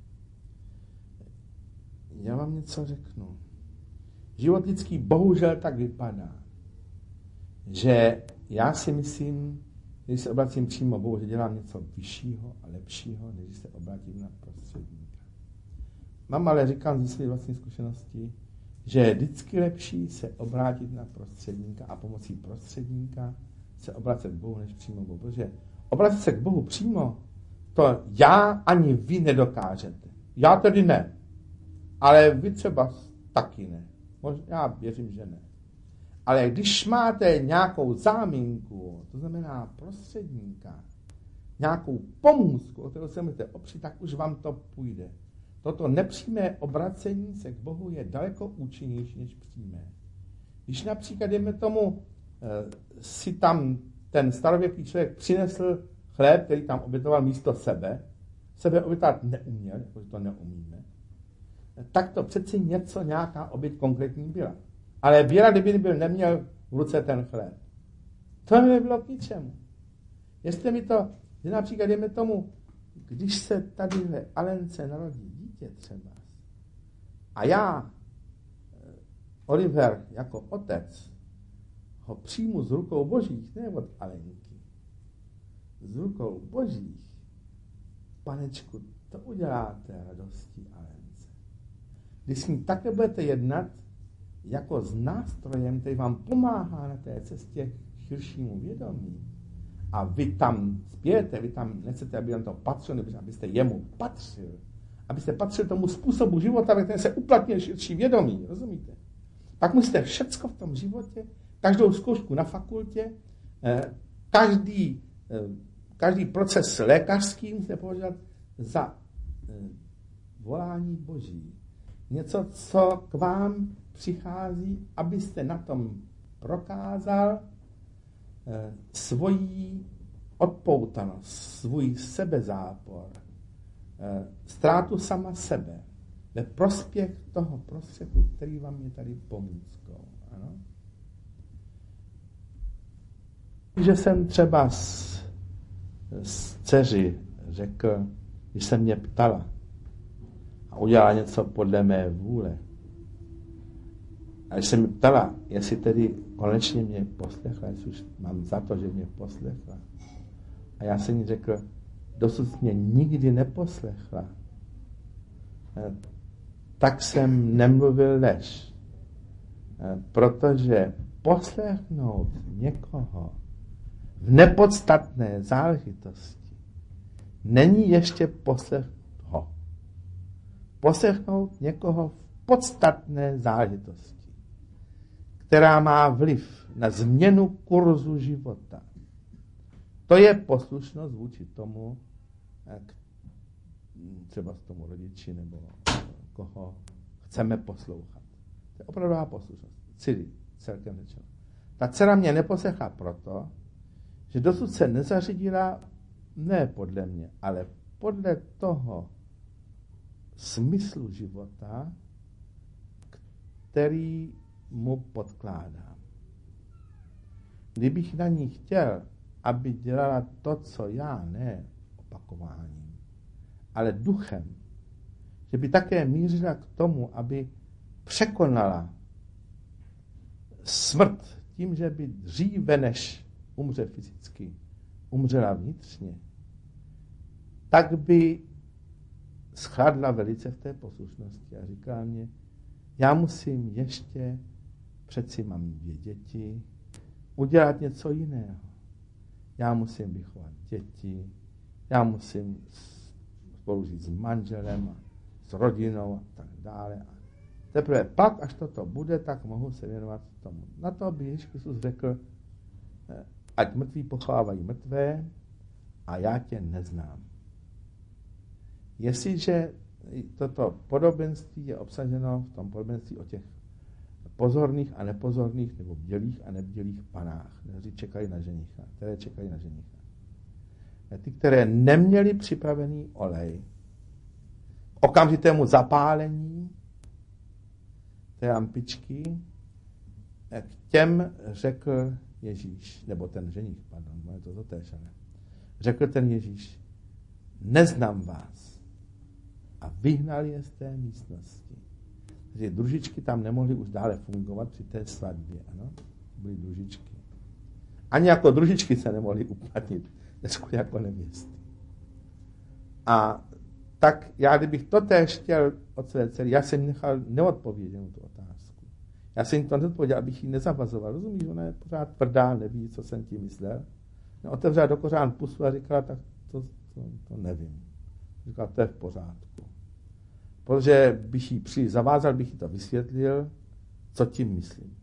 Já vám něco řeknu. Život lidský bohužel tak vypadá, že já si myslím, když se obracím přímo Bohu, že dělám něco vyššího a lepšího, než se obrátím na prostředníka. Mám ale říkám ze své vlastní zkušenosti, že je vždycky lepší se obrátit na prostředníka a pomocí prostředníka se obracet k Bohu, než přímo Bohu. Protože obracet se k Bohu přímo, to já ani vy nedokážete. Já tedy ne. Ale vy třeba taky ne. Možná, já věřím, že ne. Ale když máte nějakou záminku, to znamená prostředníka, nějakou pomůcku, o kterou se můžete opřít, tak už vám to půjde. Toto nepřímé obracení se k Bohu je daleko účinnější než přímé. Když například, jdeme tomu, si tam ten starověký člověk přinesl chléb, který tam obětoval místo sebe, sebe obětovat neuměl, protože to neumíme, tak to přeci něco, nějaká oběť konkrétní byla. Ale víra, kdyby byl neměl v ruce ten chléb. To mi nebylo k ničemu. Jestli mi to, že například jdeme tomu, když se tady ve Alence narodí dítě třeba, a já, Oliver, jako otec, ho přijmu z rukou božích, ne od Alenky, z rukou božích, panečku, to uděláte radosti Alence. Když s ní také budete jednat, jako s nástrojem, který vám pomáhá na té cestě k širšímu vědomí, a vy tam spějete, vy tam nechcete, aby vám to patřilo, nebo abyste jemu patřil, abyste patřili tomu způsobu života, ve kterém se uplatnil širší vědomí, rozumíte? Pak musíte všecko v tom životě, každou zkoušku na fakultě, každý, každý proces lékařský musíte považovat za volání Boží. Něco, co k vám přichází, abyste na tom prokázal svoji odpoutanost, svůj sebezápor, ztrátu sama sebe ve prospěch toho prostředku, který vám je tady pomůckou. Ano? Že jsem třeba s, s dceři řekl, když se mě ptala a udělala něco podle mé vůle, a když se mi ptala, jestli tedy konečně mě poslechla, jestli už mám za to, že mě poslechla. A já jsem jí řekl, dosud mě nikdy neposlechla, tak jsem nemluvil lež. Protože poslechnout někoho v nepodstatné záležitosti není ještě poslechnout ho. Poslechnout někoho v podstatné záležitosti, která má vliv na změnu kurzu života. To je poslušnost vůči tomu, jak třeba s tomu rodiči nebo koho chceme poslouchat. To je opravdová poslušnost. Cili, celkem řečeno. Ta dcera mě neposlechla proto, že dosud se nezařídila ne podle mě, ale podle toho smyslu života, který mu podkládám. Kdybych na ní chtěl, aby dělala to, co já, ne opakováním, ale duchem, že by také mířila k tomu, aby překonala smrt tím, že by dříve, než umře fyzicky, umřela vnitřně, tak by schladla velice v té poslušnosti a říkala mě, já musím ještě, přeci mám dvě děti, udělat něco jiného. Já musím vychovat děti, já musím spolu žít s manželem a s rodinou a tak dále. A teprve pak, až toto bude, tak mohu se věnovat tomu. Na to by Ježíš Kristus řekl, ať mrtví pochovávají mrtvé a já tě neznám. Jestliže toto podobenství je obsaženo v tom podobenství o těch pozorných a nepozorných, nebo bdělých a nebdělých panách, kteří čekají na ženicha, které čekají na ženicha. Ty, které neměli připravený olej k okamžitému zapálení té lampičky, k těm řekl Ježíš, nebo ten ženich, pardon, je to totéž, ale řekl ten Ježíš, neznám vás, a vyhnal je z té místnosti. Takže družičky tam nemohly už dále fungovat při té svatbě, ano? Byly družičky. Ani jako družičky se nemohly uplatnit, jako nevěsty. A tak já, kdybych to též chtěl od své dcery, já jsem nechal neodpověděnou tu otázku. Já jsem to neodpověděl, abych ji nezavazoval. Rozumíš, ona je pořád tvrdá, neví, co jsem tím myslel. No, otevřela do kořán pusu a říkala, tak to, to, to nevím. Říkala, to je v pořádku. Protože bych jí příliš zavázal, bych jí to vysvětlil, co tím myslím.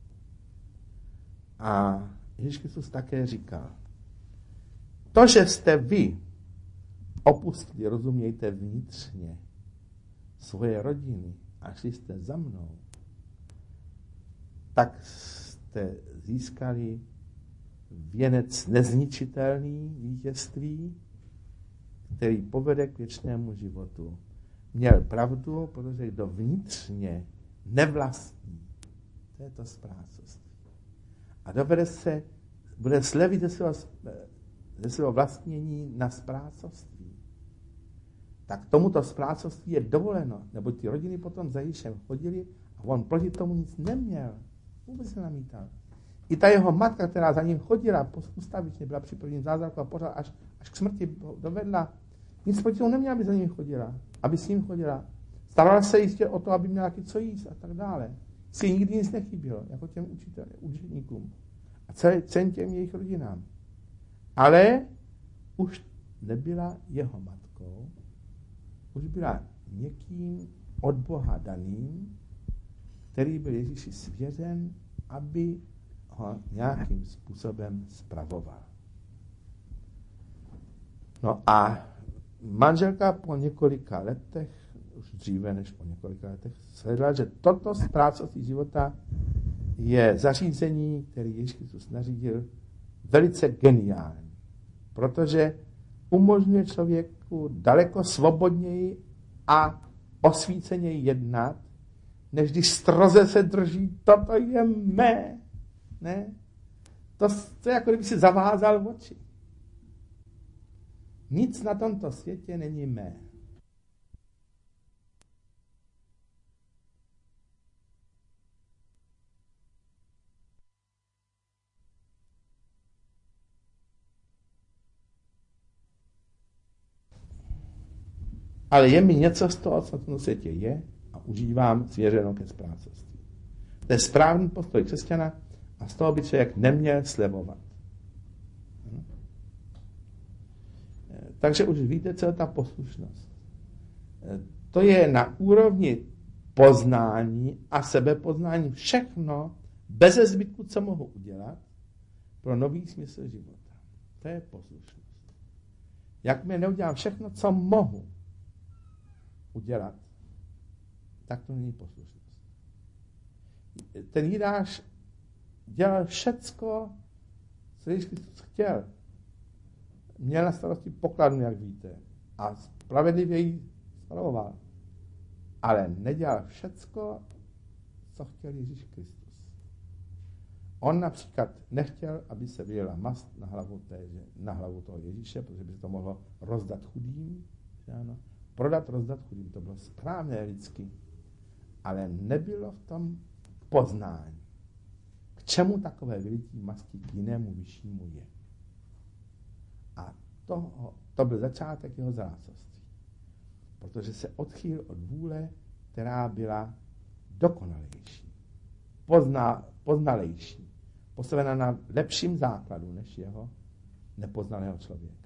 A Ježíš Kristus také říkal, to, že jste vy opustili, rozumějte vnitřně, svoje rodiny a šli jste za mnou, tak jste získali věnec nezničitelný vítězství, který povede k věčnému životu. Měl pravdu, protože kdo vnitřně nevlastní, to je to správcovství. A dovede se, bude slevit ze svého, ze svého vlastnění na správcovství. Tak tomuto správcovství je dovoleno, nebo ty rodiny potom za Ježíšem chodili a on proti tomu nic neměl. Vůbec se namítal. I ta jeho matka, která za ním chodila, ustavičně byla při prvním zázraku a pořád až, až k smrti dovedla, nic proti tomu neměla, aby za ním chodila, aby s ním chodila. Starala se jistě o to, aby měla taky co jíst a tak dále. Si nikdy nic nechybilo, jako těm učitelům, učeníkům a celé, celým těm jejich rodinám. Ale už nebyla jeho matkou, už byla někým od Boha daným, který byl Ježíši svěřen, aby ho nějakým způsobem spravoval. No a manželka po několika letech, už dříve než po několika letech, sledla, že toto správcovství života je zařízení, který Ježíš Kristus nařídil, velice geniální, protože umožňuje člověku daleko svobodněji a osvíceněji jednat, než když stroze se drží, toto je mé. Ne? To, to je jako kdyby si zavázal oči. Nic na tomto světě není mé. Ale je mi něco z toho, co v tom světě je a užívám svěřeno ke správcovství. To je správný postoj křesťana a z toho by člověk neměl slevovat. Takže už víte, co je ta poslušnost. To je na úrovni poznání a sebepoznání všechno, bez zbytku, co mohu udělat pro nový smysl života. To je poslušnost. Jak mě neudělám všechno, co mohu udělat, tak to není poslušnost. Ten Jidáš dělal všecko, co Ježíš Kristus chtěl. Měl na starosti pokladnu, jak víte, a spravedlivě ji spravoval. Ale nedělal všecko, co chtěl Ježíš Kristus. On například nechtěl, aby se vyjela mast na hlavu, té, na hlavu toho Ježíše, protože by se to mohlo rozdat chudým. Ano. Prodat, rozdat chudým, to bylo správné lidsky. Ale nebylo v tom poznání. K čemu takové vylití masky k jinému vyššímu je. A to, to byl začátek jeho zrádcovství. Protože se odchýlil od vůle, která byla dokonalejší, pozna, poznalejší, postavena na lepším základu než jeho nepoznalého člověka.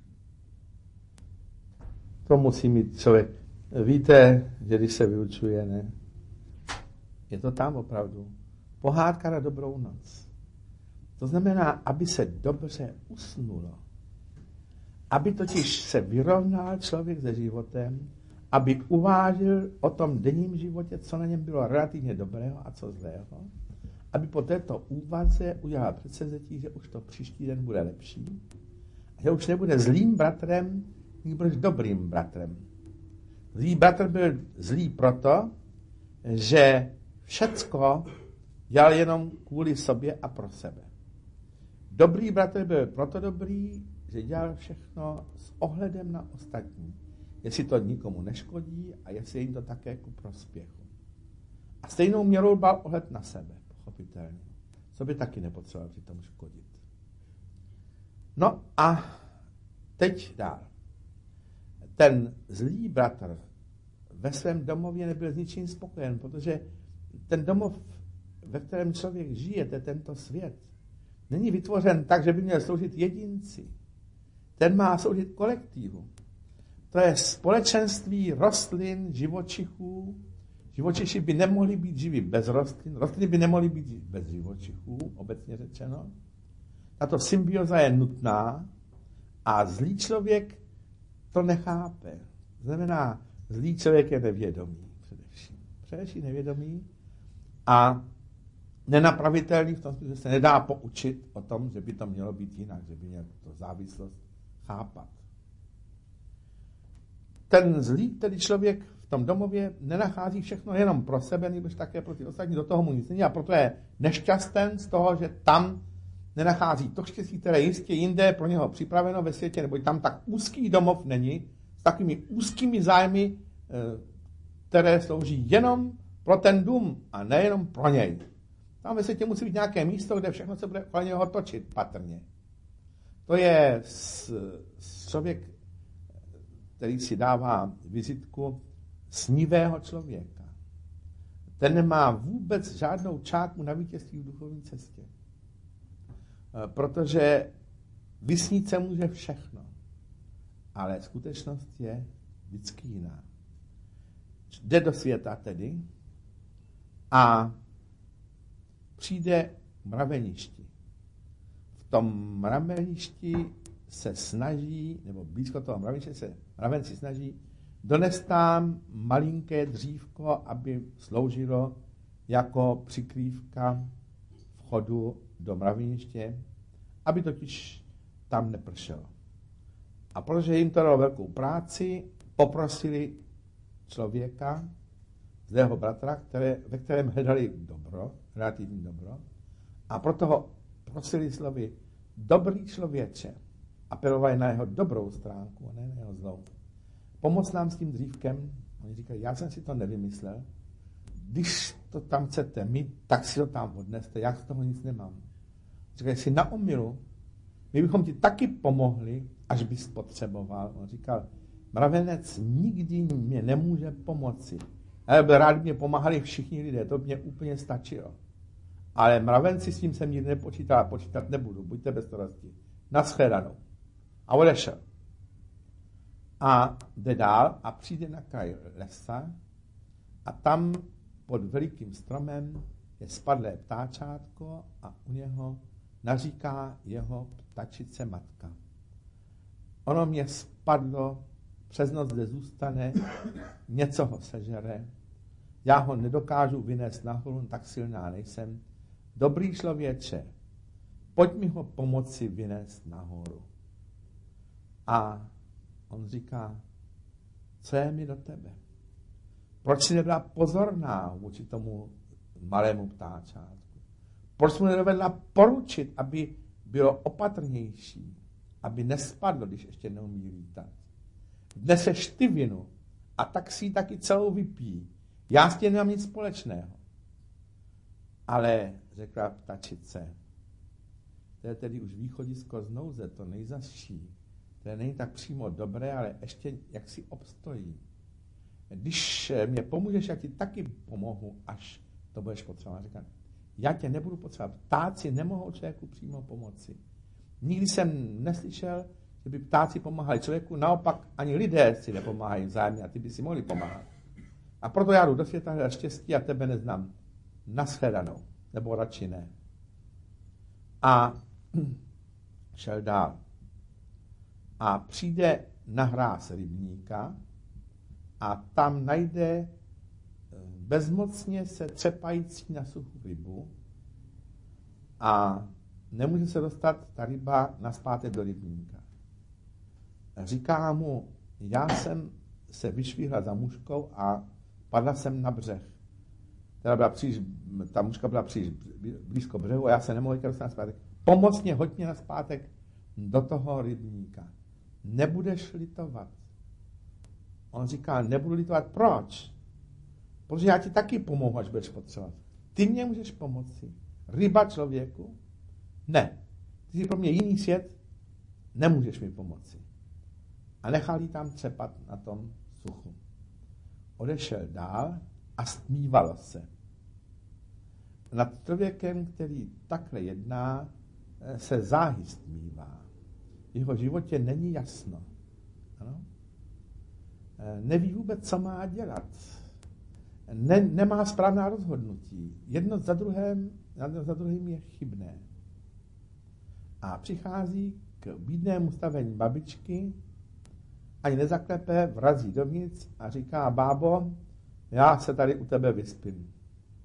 To musí mít člověk. Víte, že když se vyučuje, ne? Je to tam opravdu. Pohádka na dobrou noc. To znamená, aby se dobře usnulo. Aby totiž se vyrovnal člověk se životem, aby uvážil o tom denním životě, co na něm bylo relativně dobrého a co zlého, aby po této úvaze udělal předsevzetí, že už to příští den bude lepší, a že už nebude zlým bratrem, nýbrž dobrým bratrem. Zlý bratr byl zlý proto, že všecko dělal jenom kvůli sobě a pro sebe. Dobrý bratr byl proto dobrý, že dělal všechno s ohledem na ostatní, jestli to nikomu neškodí a jestli jim to také ku prospěchu. A stejnou měrou dbal ohled na sebe, pochopitelně. Co by taky nepotřeboval při tom škodit. No a teď dál. Ten zlý bratr ve svém domově nebyl s ničím spokojen, protože ten domov, ve kterém člověk žije, to je tento svět, není vytvořen tak, že by měl sloužit jedinci. Ten má sloužit kolektivu. To je společenství rostlin, živočichů. Živočiši by nemohli být živí bez rostlin, rostliny by nemohly být bez živočichů, obecně řečeno. Tato symbioza je nutná a zlý člověk to nechápe. Znamená, zlý člověk je nevědomý především. Především nevědomý a nenapravitelný v tom smyslu, že se nedá poučit o tom, že by to mělo být jinak, že by měl to závislost chápat. Ten zlý, tedy člověk v tom domově nenachází všechno jenom pro sebe, nebož také pro ty ostatní, do toho mu nic není a proto je nešťasten z toho, že tam nenachází to štěstí, které jistě jinde je pro něho připraveno ve světě, nebo tam tak úzký domov není, s takovými úzkými zájmy, které slouží jenom pro ten dům a nejenom pro něj. Tam ve světě musí být nějaké místo, kde všechno se bude kolem něho točit patrně. To je člověk, který si dává vizitku snivého člověka. Ten nemá vůbec žádnou čárku na vítězství v duchovní cestě. Protože vysnít se může všechno. Ale skutečnost je vždycky jiná. Jde do světa tedy a přijde k mraveništi. V tom mraveništi se snaží, nebo blízko toho mraveniště se mravenci snaží, donést tam malinké dřívko, aby sloužilo jako přikrývka vchodu do mraveniště, aby totiž tam nepršelo. A protože jim to dalo velkou práci, poprosili člověka, zlého bratra, které, ve kterém hledali dobro, relativní dobro, a proto ho prosili slovy dobrý člověče, apelovali na jeho dobrou stránku, ne na jeho zlou. Pomoc nám s tím dřívkem. Oni říkají, já jsem si to nevymyslel, když to tam chcete mít, tak si to tam odneste, já z toho nic nemám. Říkají si na omylu, my bychom ti taky pomohli, až bys potřeboval. On říkal, mravenec nikdy mě nemůže pomoci. Já byl rád, mě pomáhali všichni lidé, to mě úplně stačilo. Ale mravenci s tím jsem nikdy nepočítal a počítat nebudu, buďte bez starosti. Naschledanou. A odešel. A jde dál a přijde na kraj lesa a tam pod velikým stromem je spadlé ptáčátko a u něho naříká jeho ptačice matka. Ono mě spadlo, přes noc zde zůstane, něco ho sežere, já ho nedokážu vynést nahoru, tak silná nejsem. Dobrý člověče, pojď mi ho pomoci vynést nahoru. A on říká, co je mi do tebe? Proč si nebyla pozorná vůči tomu malému ptáčátku? Proč mu nedovedla poručit, aby bylo opatrnější, aby nespadlo, když ještě neumí lítat? Dneseš ty vinu a tak si ji taky celou vypí. Já s tím nemám nic společného. Ale, řekla ptačice, to je tedy už východisko z nouze, to nejzazší. To není tak přímo dobré, ale ještě jak si obstojí. Když mě pomůžeš, já ti taky pomohu, až to budeš potřebovat. Říkám, já tě nebudu potřebovat. Ptáci nemohou člověku přímo pomoci. Nikdy jsem neslyšel, že by ptáci pomáhali člověku, naopak ani lidé si nepomáhají vzájemně a ty by si mohli pomáhat. A proto já jdu do světa hledat štěstí a tebe neznám. Naschledanou, nebo radši ne. A šel dál. A přijde na hráz rybníka a tam najde bezmocně se třepající na suchu rybu a nemůže se dostat ta ryba nazpátek do rybníka. Říká mu, já jsem se vyšvihla za mužkou a padla jsem na břeh. Teda byla příliš, ta mužka byla příliš blízko břehu a já se nemohl dostat nazpátek. Pomocně, hoď mě nazpátek do toho rybníka. Nebudeš litovat. On říká, nebudu litovat. Proč? Protože já ti taky pomohu, až budeš potřebovat. Ty mě můžeš pomoci. Ryba člověku? Ne. Ty jsi pro mě jiný svět, nemůžeš mi pomoci. A nechal jí tam třepat na tom suchu. Odešel dál a stmívalo se. Nad člověkem, který takhle jedná, se záhy stmívá. V jeho životě není jasno. Ano? Neví vůbec, co má dělat. Ne, nemá správná rozhodnutí. Jedno za druhým, jedno za druhým je chybné. A přichází k bídnému stavení babičky, ani nezaklepe, vrazí dovnitř a říká, bábo, já se tady u tebe vyspím.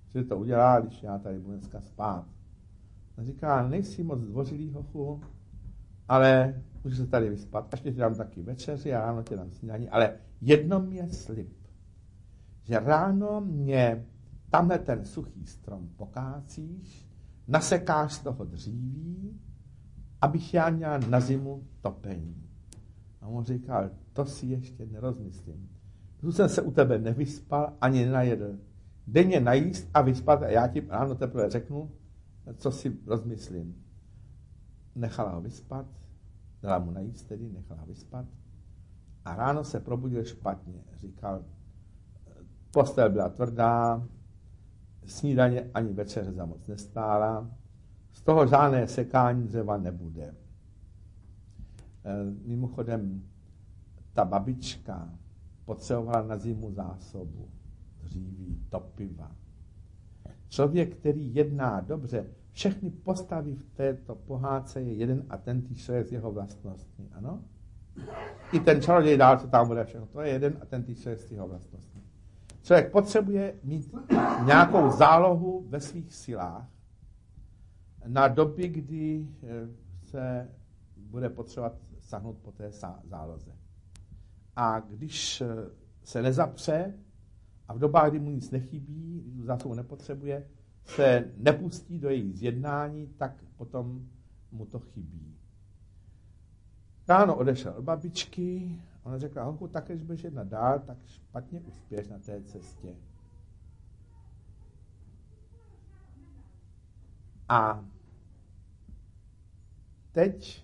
že to udělá, když já tady budu dneska spát. A říká, nejsi moc zdvořilý, hochu, ale můžu se tady vyspat, až ti dám taky večeři a ráno tě dám snídaní, ale jedno mě slib, že ráno mě tamhle ten suchý strom pokácíš, nasekáš z toho dříví, abych já měl na zimu topení. A on říkal, to si ještě nerozmyslím. Tu jsem se u tebe nevyspal, ani nenajedl. Dej mě najíst a vyspat a já ti ráno teprve řeknu, co si rozmyslím. Nechala ho vyspat, dala mu najíst tedy, nechala ho vyspat a ráno se probudil špatně. Říkal, postel byla tvrdá, snídaně ani večeře za moc nestála, z toho žádné sekání dřeva nebude. E, mimochodem, ta babička potřebovala na zimu zásobu dříví, topiva. Člověk, který jedná dobře, všechny postavy v této pohádce je jeden a ten týž člověk z jeho vlastností, ano? I ten čaroděj dál, co tam bude všechno, to je jeden a ten týž člověk z jeho vlastností. Člověk potřebuje mít nějakou zálohu ve svých silách na doby, kdy se bude potřebovat sahnout po té záloze. A když se nezapře a v dobách, kdy mu nic nechybí, když tu zásobu nepotřebuje, se nepustí do jejich zjednání, tak potom mu to chybí. Ráno odešel od babičky, ona řekla, hochu, tak když budeš jedna dál, tak špatně uspěš na té cestě. A teď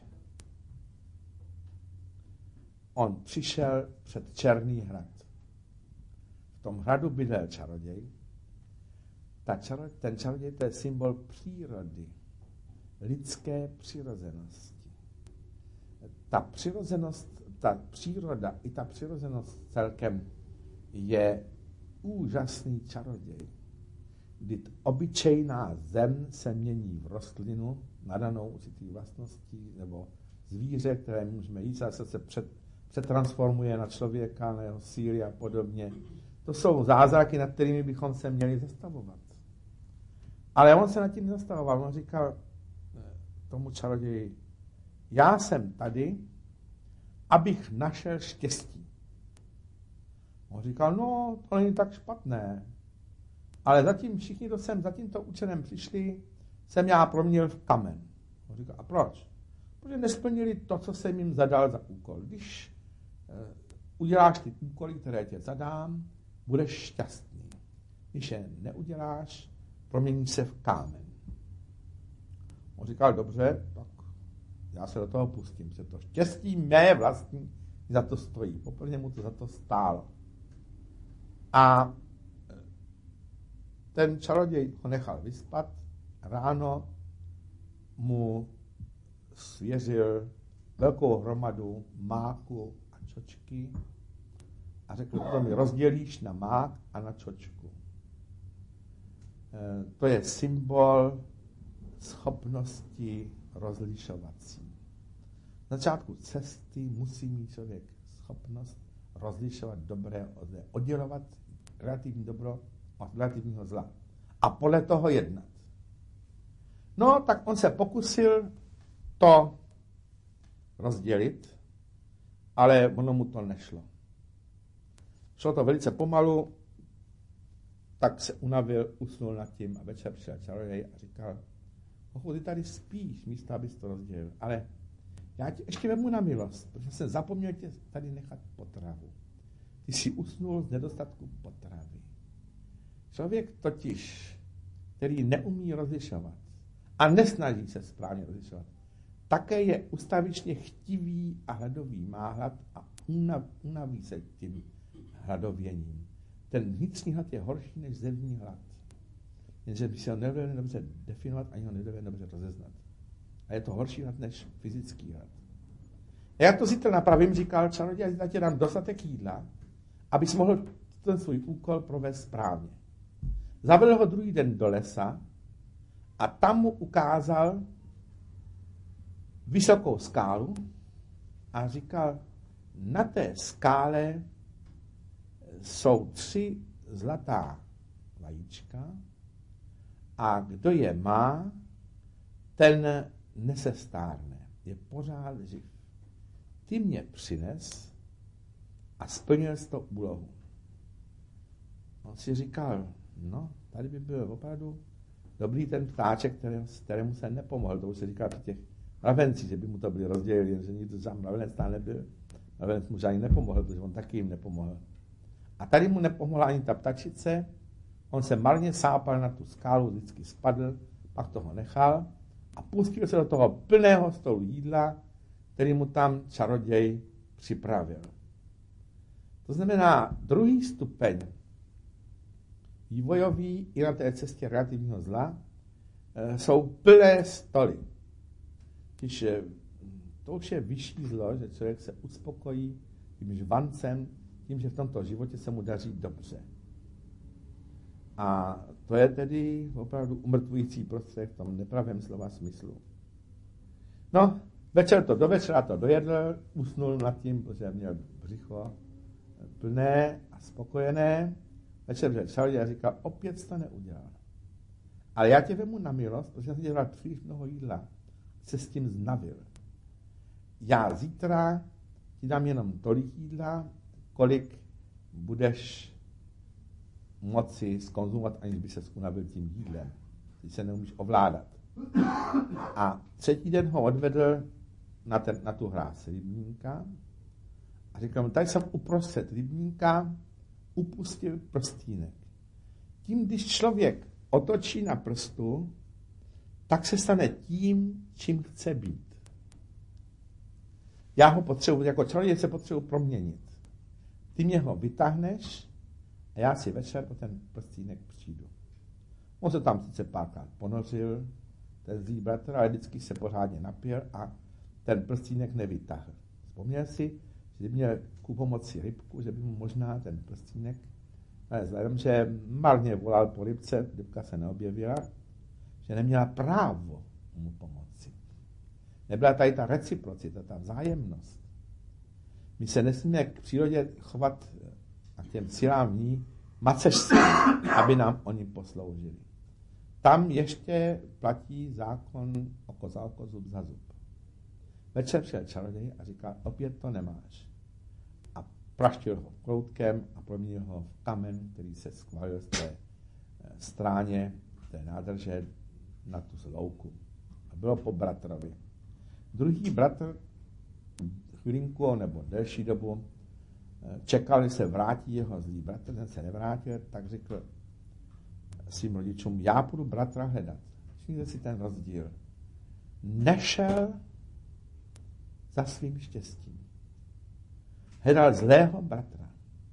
on přišel před Černý hrad. V tom hradu bydlel čaroděj. Ta čaro, ten čaroděj, to je symbol přírody, lidské přirozenosti. Ta přirozenost, ta příroda i ta přirozenost celkem je úžasný čaroděj. Kdy obyčejná zem se mění v rostlinu nadanou určitý vlastností, nebo zvíře, které můžeme jíst, a se před, přetransformuje na člověka, na jeho síly a podobně. To jsou zázraky, nad kterými bychom se měli zastavovat. Ale on se nad tím nezastavoval. On říkal tomu čaroději, já jsem tady, abych našel štěstí. On říkal, no, to není tak špatné. Ale zatím všichni, kdo jsem za tímto účelem přišli, jsem já proměnil v kamen. On říkal, a proč? Protože nesplnili to, co jsem jim zadal za úkol. Když uh, uděláš ty úkoly, které tě zadám, budeš šťastný. Když je neuděláš, proměníš se v kámen. On říkal, dobře, tak já se do toho pustím. Se to štěstí mé vlastní za to stojí. Poprvé mu to za to stálo. A ten čaroděj ho nechal vyspat. Ráno mu svěřil velkou hromadu máku a čočky a řekl, to mi rozdělíš na mák a na čočku. E, to je symbol schopnosti rozlišovací. Na začátku cesty musí mít člověk schopnost rozlišovat dobré od zlé, oddělovat relativní dobro od relativního zla a podle toho jednat. No, tak on se pokusil to rozdělit, ale ono mu to nešlo. Šlo to velice pomalu, tak se unavil, usnul nad tím a večer přišel čaroděj a říkal, ochu, ty tady spíš, místo abys to rozdělil, ale já tě ještě vemu na milost, protože jsem zapomněl tě tady nechat potravu. Ty jsi usnul z nedostatku potravy. Člověk totiž, který neumí rozlišovat a nesnaží se správně rozlišovat, také je ustavičně chtivý a hladový, má hlad a unav, unaví se tím hladověním. Ten vnitřní hlad je horší než zevní hlad. Jenže by se ho nedovedl dobře definovat, ani ho nedovedl dobře rozeznat. A je to horší hlad než fyzický hlad. A já to zítra napravím, říkal čaroděj, a zítra tě dám dostatek jídla, abys mohl ten svůj úkol provést správně. Zavedl ho druhý den do lesa a tam mu ukázal vysokou skálu a říkal, na té skále jsou tři zlatá vajíčka A kdo je má, ten nesestárne, je pořád živ. Ty mě přines a splnil jsi to úlohu. On si říkal, no, tady by byl opravdu dobrý ten ptáček, kterému, kterému se nepomohl. To už se říká při těch mravencích, že by mu to byli rozdělili, jenže nikdo za mravenec tam nebyl. Mravenec mu žádný nepomohl, protože on taky jim nepomohl. A tady mu nepomohla ani ta ptačice, on se marně sápal na tu skálu, vždycky spadl, pak toho nechal a pustil se do toho plného stolu jídla, který mu tam čaroděj připravil. To znamená, druhý stupeň vývojový i na té cestě relativního zla e, jsou plné stoly. Když to už je vyšší zlo, že člověk se uspokojí tím žvancem, tím, že v tomto životě se mu daří dobře. A to je tedy opravdu umrtvující prostředek v tom nepravém slova smyslu. No, večer to do večera to dojedl, usnul nad tím, protože měl břicho plné a spokojené. Večer byl čaroděj a říkal, opět to neudělal. Ale já tě vemu na milost, protože jsem dělal příliš mnoho jídla, se s tím znavil. Já zítra ti dám jenom tolik jídla, kolik budeš moci zkonzumovat, aniž by se unavil tím jídlem. Ty se neumíš ovládat. A třetí den ho odvedl na, ten, na tu hráz rybníka a říkal mu, tady jsem uprostřed rybníka, upustil prstínek. Tím, když člověk otočí na prstu, tak se stane tím, čím chce být. Já ho potřebuji, jako čaroděj se potřebuji proměnit. Ty mě ho vytáhneš a já si večer po ten prstínek přijdu. On se tam sice párkrát ponořil, ten zlý bratr, ale vždycky se pořádně napil a ten prstínek nevytáhl. Vzpomněl si, že kdyby měl ku pomoci rybku, že by mu možná ten prstínek, ale vzhledem, že marně volal po rybce, rybka se neobjevila, že neměla právo mu pomoci. Nebyla tady ta reciprocita, ta vzájemnost. My se nesmíme k přírodě chovat a k těm silám v ní macežství, aby nám oni posloužili. Tam ještě platí zákon oko za oko, zub za zub. Večer přišel čaroděj a říkal, opět to nemáš. A praštil ho kroutkem a proměnil ho v kamen, který se skvalil z té stráně, té nádrže na tu louku. A bylo po bratrovi. Druhý bratr chvilinku nebo delší dobu čekal, že se vrátí jeho zlý bratr, ten se nevrátil, tak řekl svým rodičům, já půjdu bratra hledat. Všimněte si ten rozdíl. Nešel za svým štěstím. Hledal zlého bratra.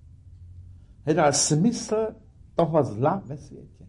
Hledal smysl toho zla ve světě.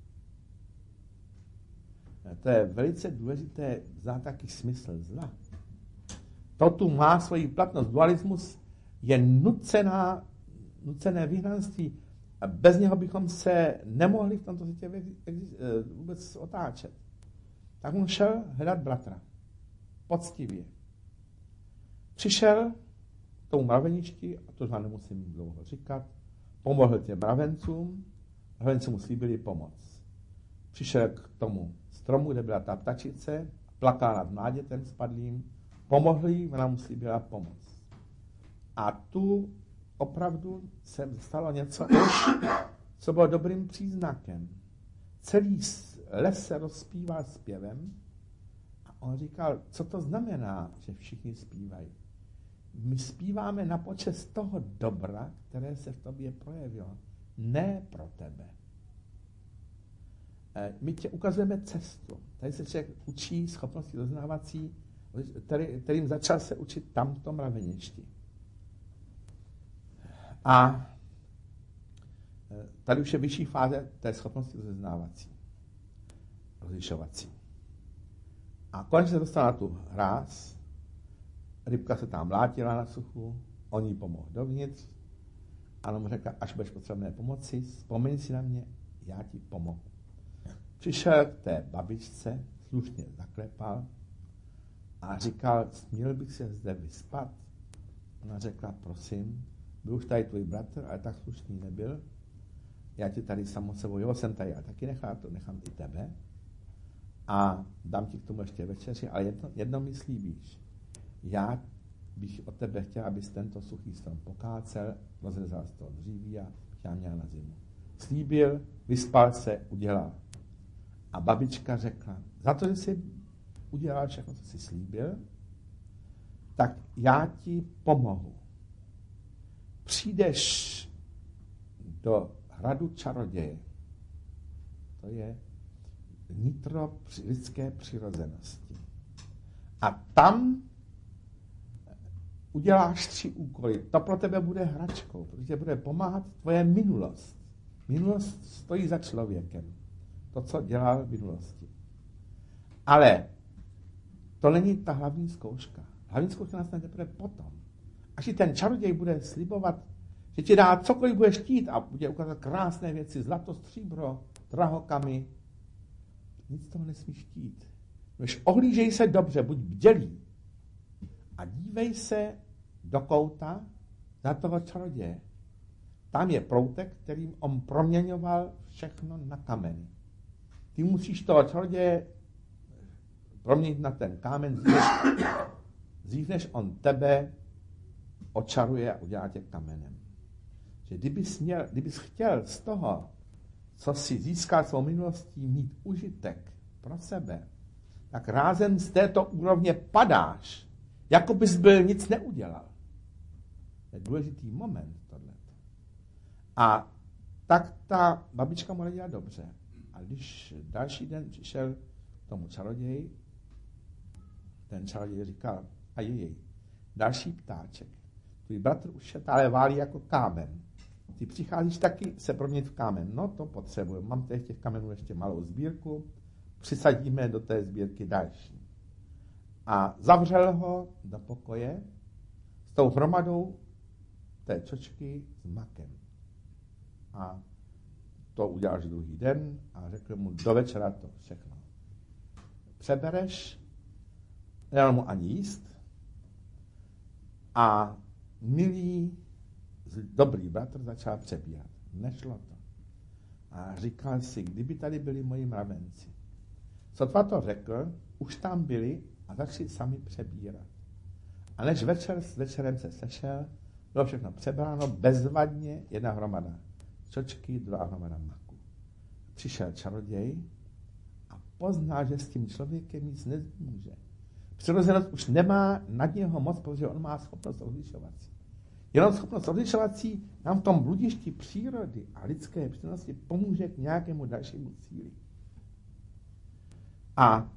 To je velice důležité znát taky smysl zla. To tu má svoji platnost. Dualismus je nucená, nucené vyhnanství. Bez něho bychom se nemohli v tomto světě vůbec otáčet. Tak on šel hledat bratra. Poctivě. Přišel k tomu mraveništi, a to já nemusím dlouho říkat, pomohl těm mravencům, mravenci mu slíbili pomoc. Přišel k tomu stromu, kde byla ta ptačice, plakala nad mládětem spadlým, pomohli jí, ona mu slíbila pomoc. A tu opravdu se stalo něco už, co bylo dobrým příznakem. Celý les se rozpíval zpěvem a on říkal, co to znamená, že všichni zpívají. My zpíváme na počest toho dobra, které se v tobě projevilo. Ne pro tebe. My tě ukazujeme cestu. Tady se člověk učí schopnosti doznávací, kterým začal se učit tam v tom mraveništi. A tady už je vyšší fáze té schopnosti rozeznávací, rozlišovací. A konečně se dostal na tu hráz, rybka se tam mlátila na suchu, on jí pomohl dovnitř a on mu řekl, až budeš potřebné pomoci, vzpomeň si na mě, já ti pomohu. Přišel k té babičce, slušně zaklepal a říkal, směl bych se zde vyspat? Ona řekla, prosím, byl už tady tvůj bratr, ale tak slušný nebyl. já ti tady samo sebou, jo, jsem tady, já taky nechám, to nechám i tebe a dám ti k tomu ještě večeři, ale jedno, jedno mi slíbíš. Já bych od tebe chtěl, abys tento suchý strom pokácel, rozrezal z toho dříví a já měl na zimu. Slíbil, vyspal se, udělal. A babička řekla, za to, že jsi udělal všechno, co jsi slíbil, tak já ti pomohu. Přijdeš do hradu čaroděje. To je nitro lidské přirozenosti. A tam uděláš tři úkoly. To pro tebe bude hračkou, protože bude pomáhat tvoje minulost. Minulost stojí za člověkem. To, co dělal v minulosti. Ale to není ta hlavní zkouška. Hlavní zkouška nastane teprve potom. Až ti ten čaroděj bude slibovat, že ti dá cokoliv budeš chtít a bude ukázat krásné věci, zlato, stříbro, drahokamy. Nic toho nesmíš chtít. Když ohlížej se dobře, buď bdělý a dívej se do kouta za toho čaroděje. Tam je proutek, kterým on proměňoval všechno na kameny. Ty musíš toho čaroděje proměnit na ten kámen, dřív než on tebe očaruje a udělá tě kamenem. Že kdybys, měl, kdybys chtěl z toho, co si získal svou minulostí, mít užitek pro sebe, tak rázem z této úrovně padáš, jako bys byl nic neudělal. To je důležitý moment tohle. A tak ta babička mu radila dobře. A když další den přišel k tomu čaroději, ten čaroděj říkal, a jej, další ptáček. Tvůj bratr už je tále válí jako kámen. Ty přicházíš taky se proměnit v kámen. No to potřebuji. Mám tady těch kamenů ještě malou sbírku. Přisadíme do té sbírky další. A zavřel ho do pokoje s tou hromadou té čočky s makem. A to uděláš druhý den a řekl mu, do večera to všechno přebereš, nedal mu ani jíst a milý, dobrý bratr začal přebírat. Nešlo to. A říkal si, kdyby tady byli moji mravenci. Sotva to řekl, už tam byli a začali sami přebírat. A než večer s večerem se sešel, bylo všechno přebráno bezvadně, jedna hromada čočky, druhá hromada maku. Přišel čaroděj a poznal, že s tím člověkem nic nezmůže. Přirozenost už nemá nad něho moc, protože on má schopnost rozlišovací. Jenom schopnost rozlišovací nám v tom bludišti přírody a lidské přirozenosti pomůže k nějakému dalšímu cíli. A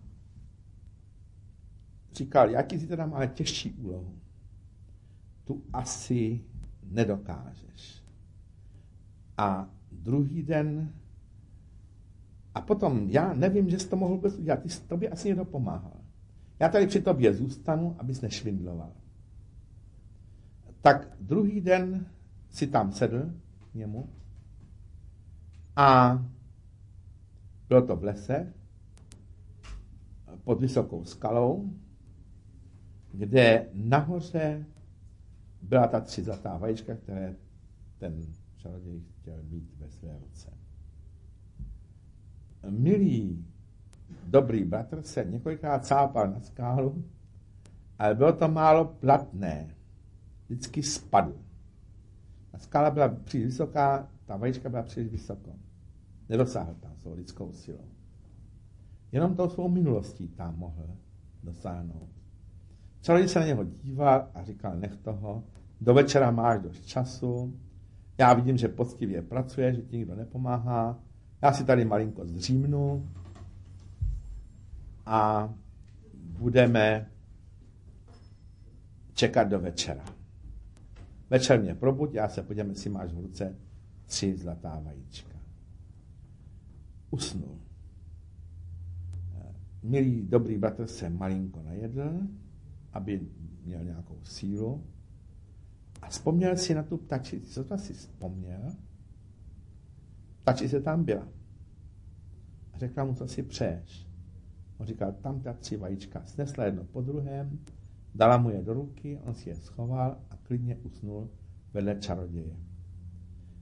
říkal, jaký si teda máme těžší úlohu. Tu asi nedokážeš. A druhý den, a potom já nevím, že jsi to mohl vůbec udělat, ty tobě asi někdo pomáhal. Já tady při tobě zůstanu, abys nešvindloval. Tak druhý den si tam sedl k němu a bylo to v lese pod vysokou skalou, kde nahoře byla ta tři zlatá vajíčka, které ten čaroděj chtěl mít ve své ruce. Milý, dobrý bratr se několikrát cápal na skálu, ale bylo to málo platné. Vždycky spadl. Ta skála byla příliš vysoká, ta vajíčka byla příliš vysoko. Nedosáhl tam svou lidskou silou. Jenom tou svou minulostí tam mohl dosáhnout. Čaroděj se na něho díval a říkal, nech toho, do večera máš dost času, já vidím, že poctivě pracuje, že ti nikdo nepomáhá, já si tady malinko zdřímnu a budeme čekat do večera. Večer mě probuď, já se podívám, jestli máš v ruce tři zlatá vajíčka. Usnul. Milý, dobrý bratr se malinko najedl, aby měl nějakou sílu a vzpomněl si na tu ptačici. Co to si vzpomněl? Ptačice tam byla. A řekla mu, co si přeješ. On říkal, tam ta tři vajíčka. Snesla jedno po druhém, dala mu je do ruky, on si je schoval a klidně usnul vedle čaroděje.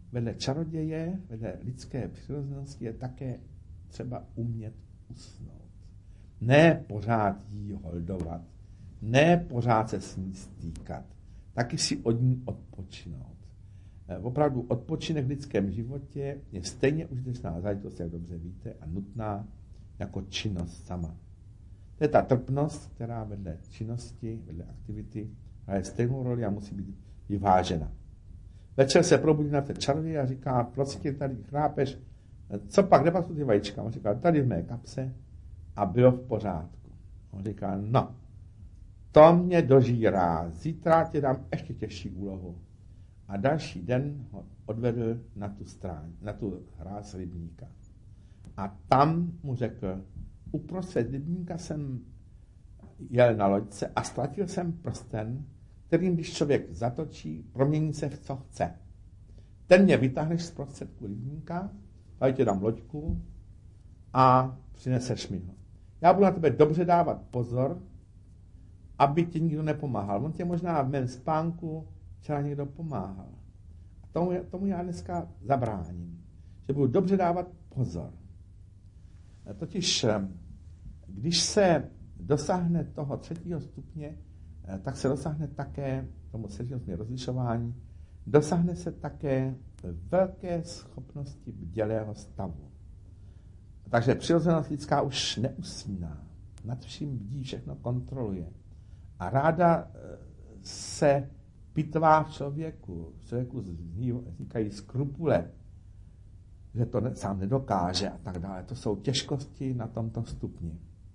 vedle čaroděje, vedle lidské přirozenosti je také třeba umět usnout. Ne pořád jí holdovat, ne pořád se s ní stýkat, taky si od ní odpočinout. Opravdu odpočinek v lidském životě je stejně užitečná záležitost, jak dobře víte, a nutná jako činnost sama. To je ta trpnost, která vedle činnosti, vedle aktivity hraje stejnou roli a musí být vyvážena. Večer se probudí na té čaroděj a říká, prostě tady chrápeš, co pak, kde pak jsou ty vajíčka? On říká, tady v mé kapse a bylo v pořádku. On říká, no, to mě dožírá, zítra ti dám ještě těžší úlohu. A další den ho odvedl na tu stráň, na tu hráz rybníka. A tam mu řekl, uprostřed rybníka jsem jel na loďce a ztratil jsem prsten, kterým, když člověk zatočí, promění se v co chce. Ten mě vytáhneš z prostředku rybníka, tady tě dám loďku a přineseš mi ho. Já budu na tebe dobře dávat pozor, aby ti nikdo nepomáhal. On tě možná v mém spánku včera někdo pomáhal. A tomu, tomu já dneska zabráním. Že budu dobře dávat pozor. Totiž, když se dosáhne toho třetího stupně, tak se dosáhne také tomu třetího stupně rozlišování, dosáhne se také velké schopnosti bdělého stavu. Takže přirozenost lidská už neusíná, nad vším bdí, všechno kontroluje. A ráda se pitvá v člověku. V člověku vznikají skrupule, že to ne, sám nedokáže a tak dále. To jsou těžkosti na tomto stupni.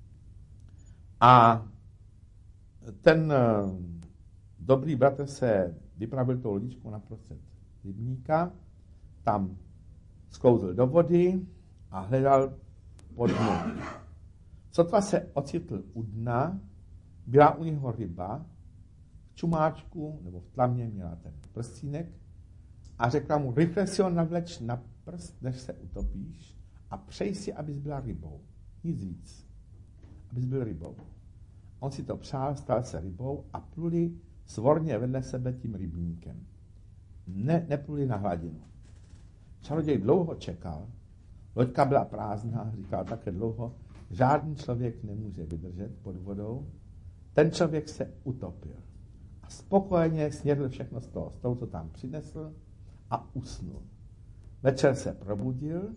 A ten dobrý bratr se vypravil tou lodičkou naprostřed rybníka, tam sklouzl do vody a hledal pod dnu. Sotva se ocitl u dna, byla u něho ryba, v čumáčku nebo v tlamě měla ten prstínek a řekla mu, rychle si ho navleč na prst, než se utopíš a přej si, abys byla rybou. Nic víc. Abys byl rybou. On si to přál, stal se rybou a pluli svorně vedle sebe tím rybníkem. Ne, nepluli na hladinu. Čaroděj dlouho čekal, loďka byla prázdná, říkal také dlouho, žádný člověk nemůže vydržet pod vodou. Ten člověk se utopil a spokojeně snědl všechno z toho, z toho, co tam přinesl a usnul. Večer se probudil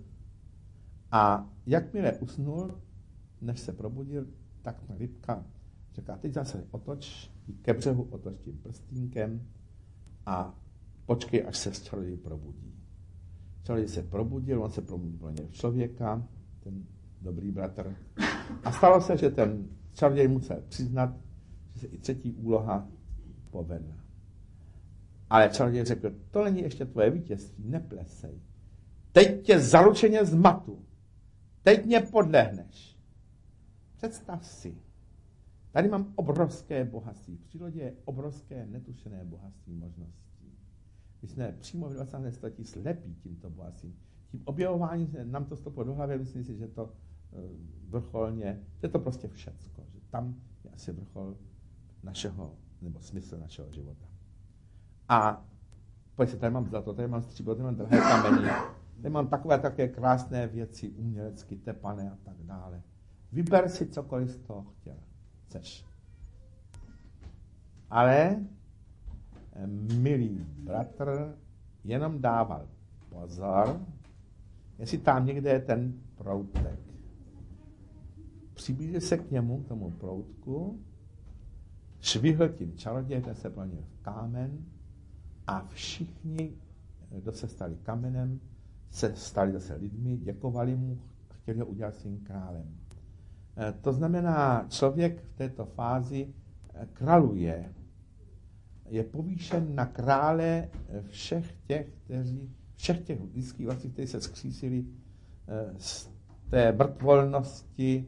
a jakmile usnul, než se probudil, tak ta rybka řekla, teď zase otoč, ke břehu otoč tím prstínkem a počkej, až se čaroděj probudí. Čaroděj se probudil, on se probudil pro něj v člověka, ten dobrý bratr. A stalo se, že ten čaroděj musel přiznat, že se i třetí úloha povedla. Ale čaroděj řekl, to není ještě tvoje vítězství, neplesej. Teď tě zaručeně zmatu. Teď mě podlehneš. Představ si, tady mám obrovské bohatství. V přírodě je obrovské netušené bohatství možností. My jsme přímo v dvacátém století slepí tímto bohatstvím. Tím objevováním nám to stoplo do hlavy, myslím si, že to vrcholně, že to prostě všecko. Že tam je asi vrchol našeho, nebo smysl našeho života. A pojď se, tady mám zlato, tady mám stříbro, tady mám drahé kameny, tady mám takové také krásné věci, umělecky tepané a tak dále. Vyber si cokoliv z toho chtěl. Chceš. Ale milý bratr jenom dával pozor, jestli tam někde je ten proutek. Přiblížil se k němu, k tomu proutku, švihl tím čaroděj, ten se plnil v kámen a všichni, kdo se stali kamenem, se stali zase lidmi, děkovali mu, chtěli ho udělat svým králem. To znamená, člověk v této fázi králuje, je povýšen na krále všech těch, kteří, všech těch lidských vlastních, kteří se skřísili z té mrtvolnosti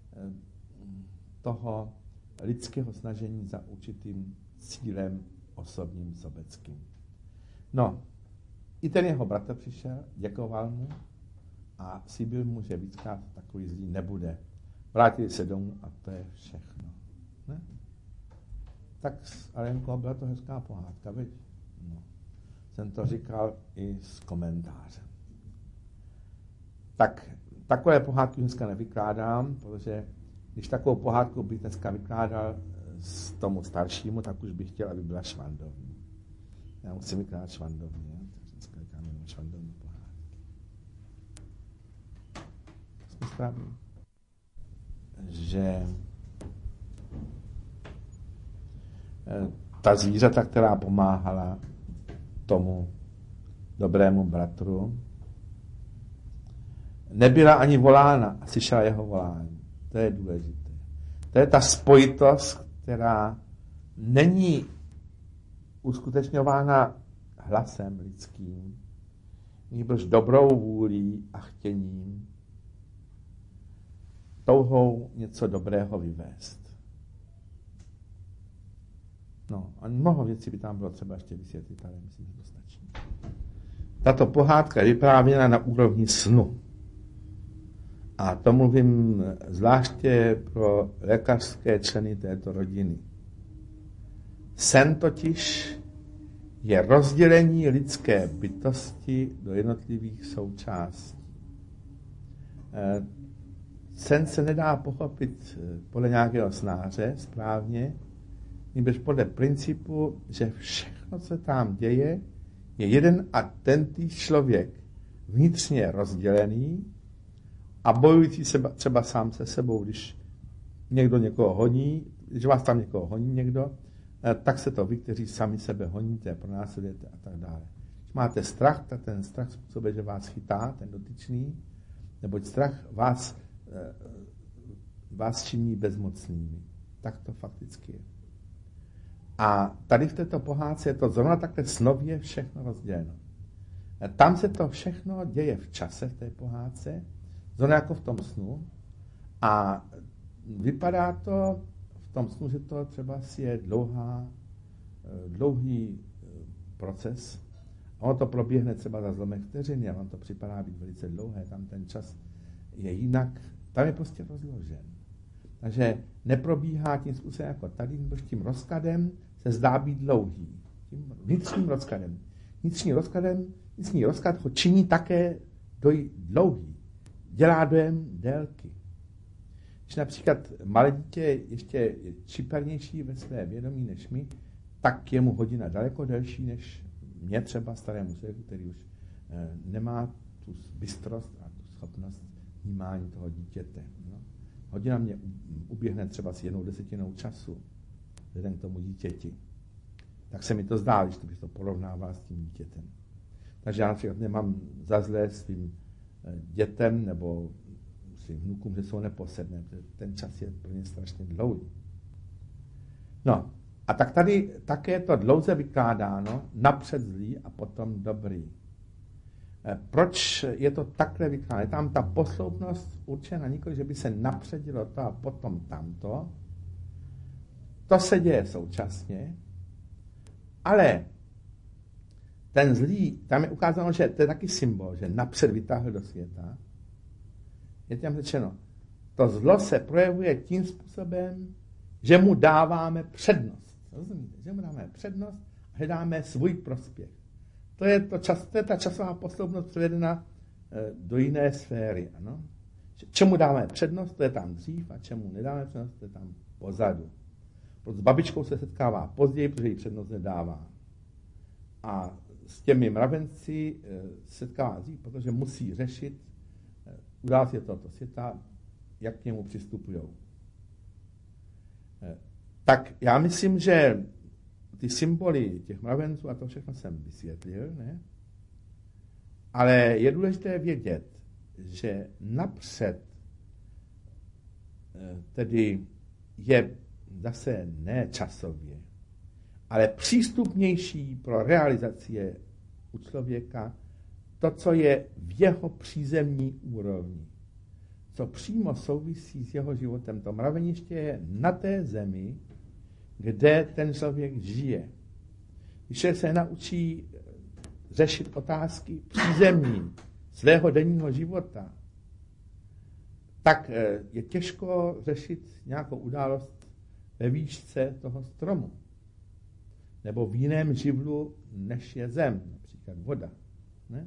toho lidského snažení za určitým cílem osobním, sobeckým. No, i ten jeho bratr přišel, děkoval mu a slíbil mu, že víckrát takový zlý nebude. Vrátili se domů a to je všechno. Ne? Tak s Alenkou byla to hezká pohádka, viď? No. jsem to říkal i s komentářem. Tak takové pohádky dneska nevykládám, protože když takovou pohádku bych dneska vykládal s tomu staršímu, tak už bych chtěl, aby byla švandovní. Já musím vykládat švandovní, ne? Takže dneska vykládám jenom švandovní pohádky. Jsme správně. Že ta zvířata, která pomáhala tomu dobrému bratru, nebyla ani volána a slyšela jeho volání. To je důležité. To je ta spojitost, která není uskutečňována hlasem lidským, nýbrž dobrou vůlí a chtěním, touhou něco dobrého vyvést. No, a mnoho věcí by tam bylo třeba ještě vysvětlit, ale myslím, že to stačí. Tato pohádka je vyprávěna na úrovni snu. A to mluvím zvláště pro lékařské členy této rodiny. Sen totiž je rozdělení lidské bytosti do jednotlivých součástí. Sen se nedá pochopit podle nějakého snáře správně, nýbrž podle principu, že všechno, co tam děje, je jeden a tentýž člověk vnitřně rozdělený a bojující se třeba sám se sebou, když někdo někoho honí, když vás tam někoho honí někdo, tak se to vy, kteří sami sebe honíte, pronásledujete a tak dále. Když máte strach, tak ten strach způsobuje, že vás chytá, ten dotyčný, neboť strach vás, vás činí bezmocnými. Tak to fakticky je. A tady v této pohádce je to zrovna takhle snově všechno rozděleno. Tam se to všechno děje v čase v té pohádce, zrovna jako v tom snu. A vypadá to v tom snu, že to třeba je dlouhá, dlouhý proces. A ono to proběhne třeba za zlomek vteřiny a vám to připadá být velice dlouhé. Tam ten čas je jinak. Tam je prostě rozložen. Takže neprobíhá tím způsobem jako tady, nebo tím rozkladem se zdá být dlouhý. Tím vnitřním rozkladem. Vnitřním rozkladem, vnitřní rozklad ho činí také doj, dlouhý. Dělá dojem délky. Když například malé dítě ještě je čipernější ve své vědomí než my, tak je mu hodina daleko delší než mě třeba starému člověku, který už eh, nemá tu bystrost a tu schopnost vnímání toho dítěte. No. Hodina mě uběhne třeba s jednou desetinou času vzhledem k tomu dítěti. Tak se mi to zdá, když to bych to porovnával s tím dítětem. Takže já například nemám za zlé svým dětem nebo svým vnukům, že jsou neposedné, protože ten čas je pro ně strašně dlouhý. No, a tak tady také to dlouze vykládáno, napřed zlý a potom dobrý. Proč je to takhle vykládáno? Je tam ta posloupnost určena nikoli, že by se napředilo to a potom tamto. To se děje současně, ale ten zlý, tam je ukázáno, že to je taky symbol, že napřed vytáhl do světa. Je tam řečeno, to zlo se projevuje tím způsobem, že mu dáváme přednost. Rozumíte? Že mu dáváme přednost a hledáme svůj prospěch. To je, to čas, to je ta časová posloupnost převedena e, do jiné sféry. Ano? Čemu dáváme přednost, to je tam dřív, a čemu nedáme přednost, to je tam pozadu. Proto s babičkou se setkává později, protože jí přednost nedává. A s těmi mravenci e, setkává dřív, protože musí řešit e, události tohoto světa, jak k němu přistupují. E, tak já myslím, že ty symboly těch mravenců a to všechno jsem vysvětlil, ne? Ale je důležité vědět, že napřed tedy je zase ne časově, ale přístupnější pro realizaci u člověka to, co je v jeho přízemní úrovni, co přímo souvisí s jeho životem. To mraveniště je na té zemi, kde ten člověk žije. Když se naučí řešit otázky přízemní svého denního života, tak je těžko řešit nějakou událost ve výšce toho stromu. Nebo v jiném živlu, než je zem. například voda. Ne?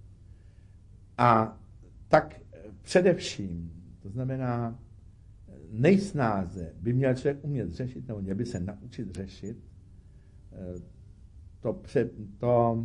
A tak především, to znamená, nejsnáze by měl člověk umět řešit, nebo měl by se naučit řešit to, před, to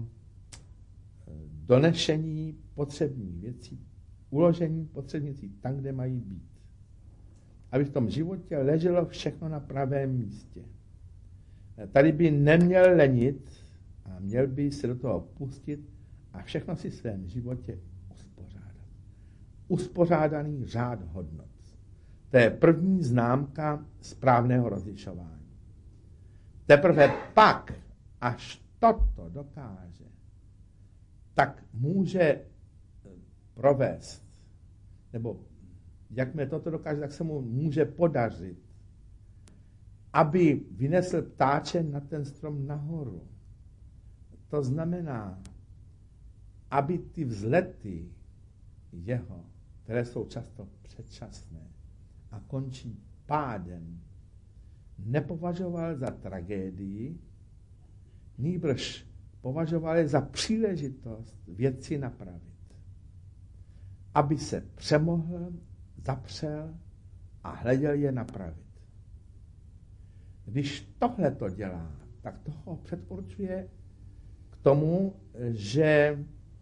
donešení potřebných věcí, uložení potřebných věcí tam, kde mají být. Aby v tom životě leželo všechno na pravém místě. Tady by neměl lenit a měl by se do toho pustit a všechno si v svém životě uspořádat. Uspořádaný řád hodnot. To je první známka správného rozlišování. Teprve pak, až toto dokáže, tak může provést, nebo jakmile toto dokáže, tak se mu může podařit, aby vynesl ptáče na ten strom nahoru. To znamená, aby ty vzlety jeho, které jsou často předčasné a končí pádem, nepovažoval za tragédii, nýbrž považoval je za příležitost věci napravit. Aby se přemohl, zapřel a hleděl je napravit. Když tohle to dělá, tak toho předurčuje k tomu, že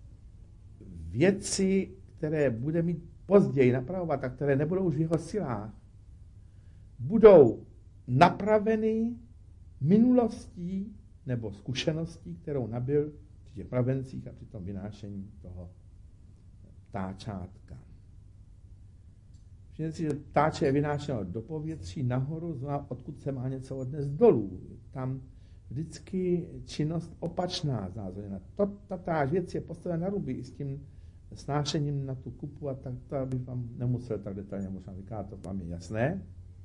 věci, které bude mít později napravovat a které nebudou už v jeho silách, budou napraveny minulostí nebo zkušeností, kterou nabyl při těch mravencích a při tom vynášení toho ptáčátka. Všimněte si, že ptáče je vynášeno do povětří nahoru, znamená, odkud se má něco odnes dolů. Tam vždycky činnost opačná znázorněna. Ta věc je postavena na ruby i s tím snášením na tu kupu a tak to bych vám nemusel tak detailně možná vykládat, to vám je jasné.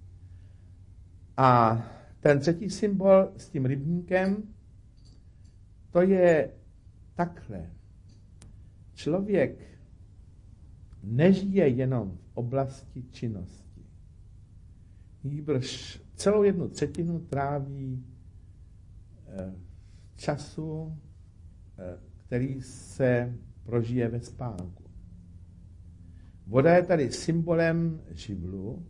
A ten třetí symbol s tím rybníkem, to je takhle. Člověk nežije jenom v oblasti činnosti. Nýbrž celou jednu třetinu tráví eh, času, eh, který se prožije ve spánku. Voda je tady symbolem živlu,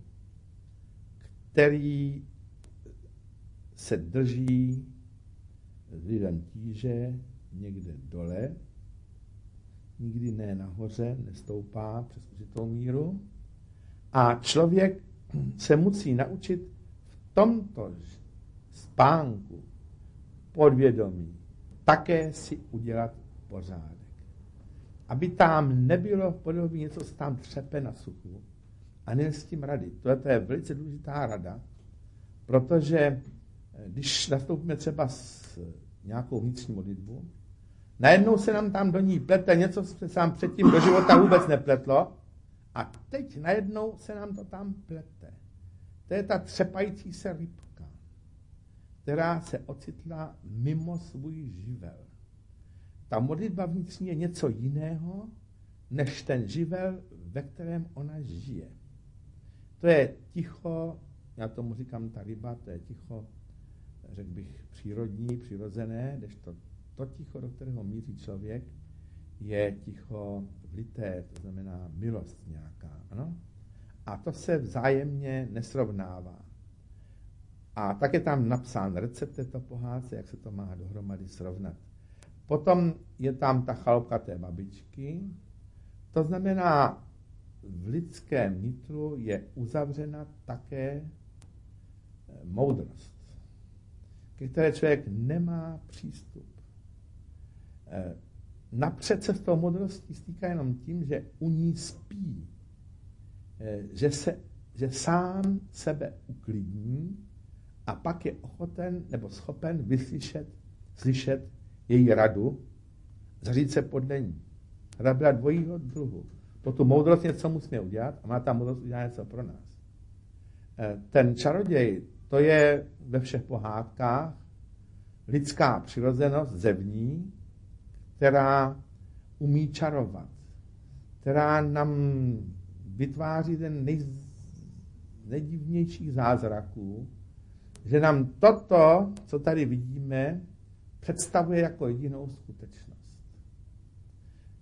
který se drží s vlivem tíže někde dole, nikdy ne nahoře, nestoupá přes určitou míru. A člověk se musí naučit v tomto spánku podvědomí také si udělat pořádek. Aby tam nebylo v podvědomí něco, co tam třepe na suchu a ne s tím rady. To je velice důležitá rada, protože když nastoupíme třeba s nějakou vnitřní modlitbu, najednou se nám tam do ní plete něco, co se nám předtím do života vůbec nepletlo a teď najednou se nám to tam plete. To je ta třepající se rybka, která se ocitla mimo svůj živel. Ta modlitba vnitřní je něco jiného, než ten živel, ve kterém ona žije. To je ticho, já tomu říkám ta ryba, to je ticho, řekl bych, přírodní, přirozené, kdežto to ticho, do kterého míří člověk, je ticho vlité, to znamená milost nějaká. Ano? A to se vzájemně nesrovnává. A tak je tam napsán recept této pohádce, jak se to má dohromady srovnat. Potom je tam ta chalupka té babičky, to znamená, v lidském nitru je uzavřena také moudrost, ke které člověk nemá přístup. Napřed se s tou moudrostí stýká jenom tím, že u ní spí, že, se, že sám sebe uklidní a pak je ochoten nebo schopen vyslyšet, slyšet její radu, zařídit se podle ní. Rada byla dvojího druhu. Pro tu moudrost něco musíme udělat a má ta moudrost udělat něco pro nás. Ten čaroděj, to je ve všech pohádkách lidská přirozenost zevní, která umí čarovat, která nám vytváří ten nej, nejdivnějších zázraků, že nám toto, co tady vidíme, představuje jako jedinou skutečnost.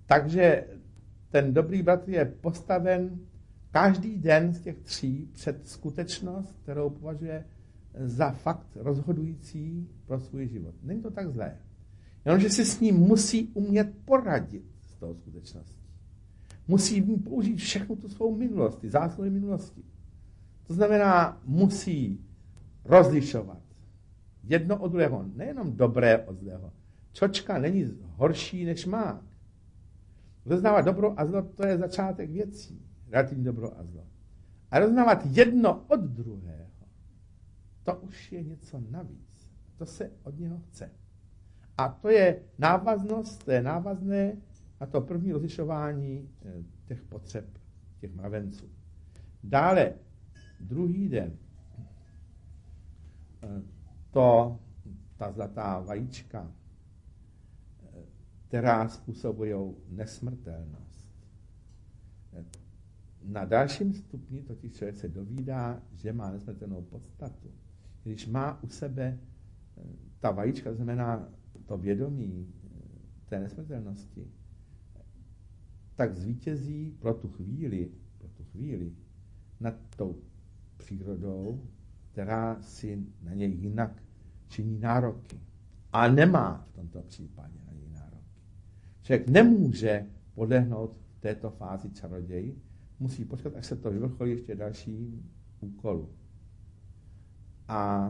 Takže ten dobrý bratr je postaven každý den z těch tří před skutečnost, kterou považuje za fakt rozhodující pro svůj život. Není to tak zlé. Jenomže si s ním musí umět poradit s tou skutečností. Musí v ní použít všechnu tu svou minulost, ty zásluhy minulosti. To znamená, musí rozlišovat jedno od druhého, nejenom dobré od zlého. Čočka není horší než mák. Roznávat dobro a zlo, to je začátek věcí. Relativní dobro a zlo. A roznávat jedno od druhého, to už je něco navíc. To se od něho chce. A to je návaznost, to je návazné na to první rozlišování těch potřeb, těch mravenců. Dále, druhý den, to, ta zlatá vajíčka, která způsobují nesmrtelnost. Na dalším stupni totiž člověk se dovídá, že má nesmrtelnou podstatu. Když má u sebe ta vajíčka, to znamená to vědomí té nesmrtelnosti, tak zvítězí pro tu chvíli, pro tu chvíli nad tou přírodou, která si na něj jinak činí nároky. A nemá v tomto případě na něj nároky. Člověk nemůže podlehnout v této fázi čaroději, musí počkat, až se to vyvrcholí ještě dalším úkolu. A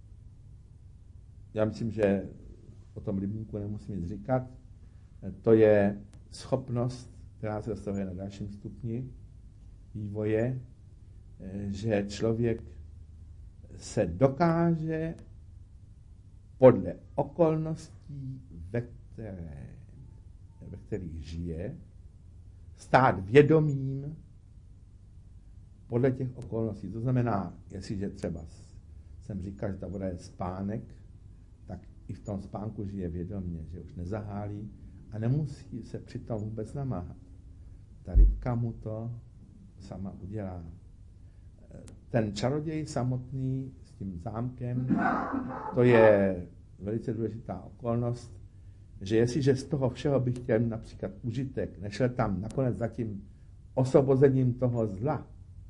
já myslím, že o tom rybníku nemusím nic říkat. To je schopnost, která se dostavuje na dalším stupni vývoje, že člověk se dokáže podle okolností, ve, které, ve kterých žije, stát vědomým podle těch okolností. To znamená, jestliže třeba jsem říkal, že ta voda je spánek, tak i v tom spánku žije vědomě, že už nezahálí a nemusí se přitom vůbec namáhat. Ta rybka mu to sama udělá. Ten čaroděj samotný s tím zámkem, to je velice důležitá okolnost, že jestliže z toho všeho bych chtěl například užitek, nešel tam nakonec za tím osvobozením toho zla,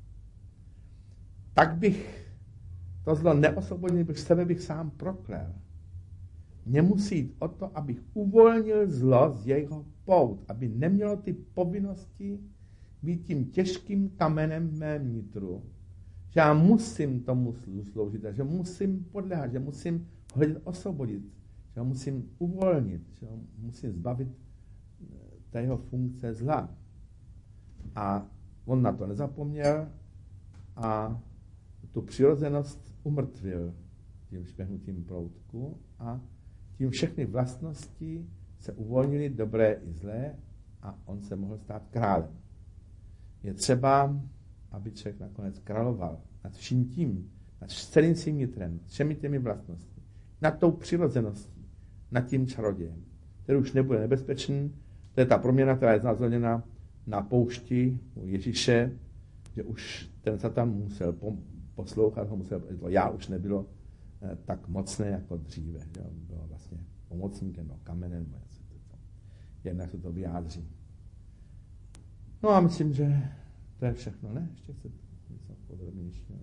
tak bych to zlo neosvobodil, protože sebe bych sám proklel. Mně musí jít o to, abych uvolnil zlo z jeho pout, aby nemělo ty povinnosti být tím těžkým kamenem v mém nitru, že já musím tomu sloužit, že musím podléhat, že musím ho osvobodit, že ho musím uvolnit, že ho musím zbavit té jeho funkce zla. A on na to nezapomněl a tu přirozenost umrtvil tím špehnutím proutku a tím všechny vlastnosti se uvolnily, dobré i zlé, a on se mohl stát králem. Je třeba, aby člověk nakonec královal nad vším tím, nad celým svým nitrem, všemi těmi vlastnostmi, nad tou přirozeností, nad tím čarodějem, který už nebude nebezpečný. To je ta proměna, která je znázorněna na poušti u Ježíše, že už ten Satan musel poslouchat, ho musel, to já už nebylo eh, tak mocné jako dříve. Že bylo vlastně pomocníkem, no, kamenem, jednak se to vyjádří. No a myslím, že to je všechno, ne? Ještě chci něco podrobnějšího.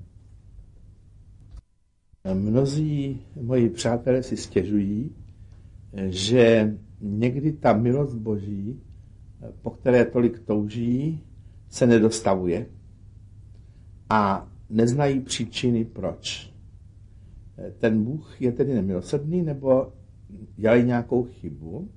Mnozí moji přátelé si stěžují, že někdy ta milost Boží, po které tolik touží, se nedostavuje a neznají příčiny proč. Ten Bůh je tedy nemilosrdný, nebo dělají nějakou chybu.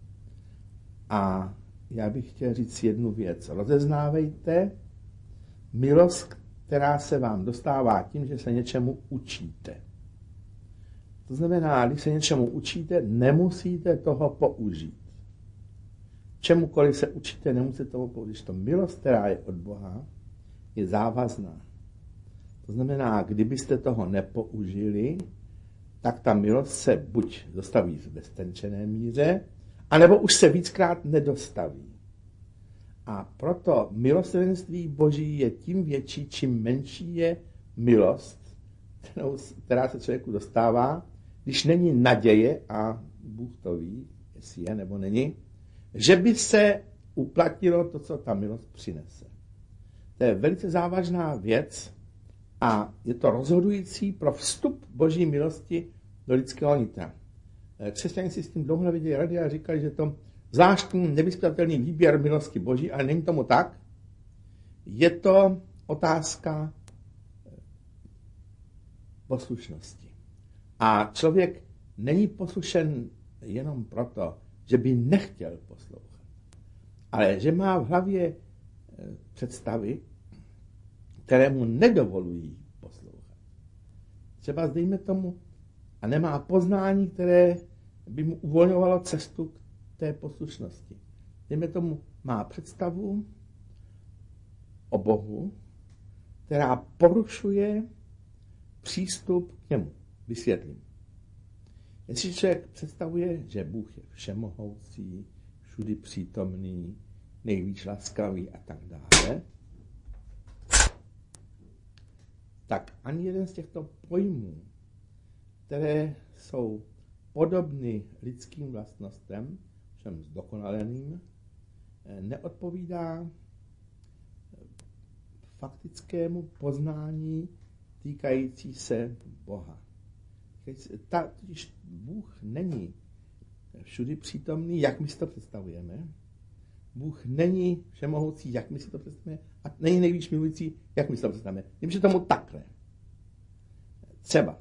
A já bych chtěl říct jednu věc. Rozeznávejte milost, která se vám dostává tím, že se něčemu učíte. To znamená, když se něčemu učíte, nemusíte toho použít. Čemukoliv se učíte, nemusíte toho použít. To milost, která je od Boha, je závazná. To znamená, kdybyste toho nepoužili, tak ta milost se buď dostaví v beztenčené míře, anebo už se víckrát nedostaví. A proto milosrdenství Boží je tím větší, čím menší je milost, kterou, která se člověku dostává, když není naděje, a Bůh to ví, jestli je nebo není, že by se uplatnilo to, co ta milost přinese. To je velice závažná věc a je to rozhodující pro vstup Boží milosti do lidského nitra. Křesťané si s tím dlouho nevěděli rady a říkali, že to zvláštní nevyspytatelný výběr milosti Boží, ale není tomu tak. Je to otázka poslušnosti. A člověk není poslušen jenom proto, že by nechtěl poslouchat, ale že má v hlavě představy, které mu nedovolují poslouchat. Třeba dejme tomu, a nemá poznání, které by mu uvolňovalo cestu k té poslušnosti. Dejme tomu, má představu o Bohu, která porušuje přístup k němu. Vysvětlím. Jestli člověk představuje, že Bůh je všemohoucí, všudy přítomný, nejvíc laskavý a tak dále, tak ani jeden z těchto pojmů, které jsou podobny lidským vlastnostem, všem zdokonaleným, neodpovídá faktickému poznání týkající se Boha. Ta, totiž Bůh není všudy přítomný, jak my si to představujeme. Bůh není všemohoucí, jak my si to představujeme. A není nejvíc milující, jak my si to představujeme. Jimže tomu takhle. Třeba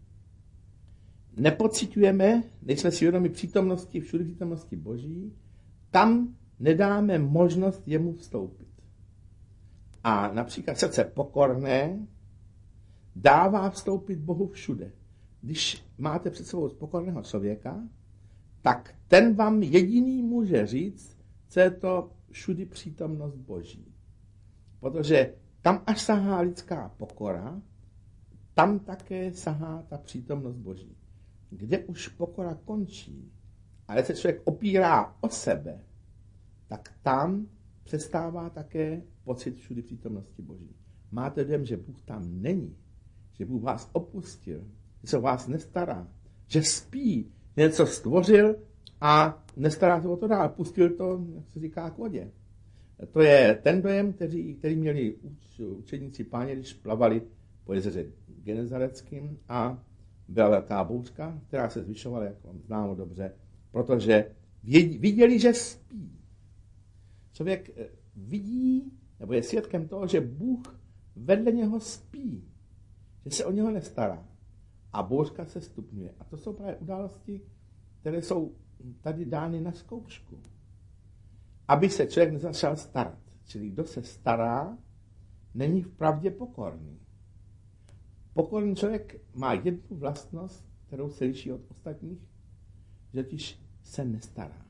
nepociťujeme, nejsme si vědomi přítomnosti, všudy přítomnosti Boží, tam nedáme možnost jemu vstoupit. A například srdce pokorné dává vstoupit Bohu všude. Když máte před sebou pokorného člověka, tak ten vám jediný může říct, co je to všudy přítomnost Boží. Protože tam, až sahá lidská pokora, tam také sahá ta přítomnost Boží. Kde už pokora končí, ale se člověk opírá o sebe, tak tam přestává také pocit všudy přítomnosti Boží. Máte dojem, že Bůh tam není, že Bůh vás opustil, že se o vás nestará, že spí, že něco stvořil a nestará se o to dál, pustil to, jak se říká, k vodě. To je ten dojem, který, který měli uč, učedníci Páně, když plavali po jezeře Genezareckým a byla velká bouřka, která se zvyšovala, jak vám známo dobře, protože viděli, že spí. Člověk vidí, nebo je svědkem toho, že Bůh vedle něho spí, že se o něho nestará. A bouřka se stupňuje. A to jsou právě události, které jsou tady dány na zkoušku. Aby se člověk nezačal starat. Čili kdo se stará, není vpravdě pokorný. Pokorný člověk má jednu vlastnost, kterou se liší od ostatních, že totiž se nestará.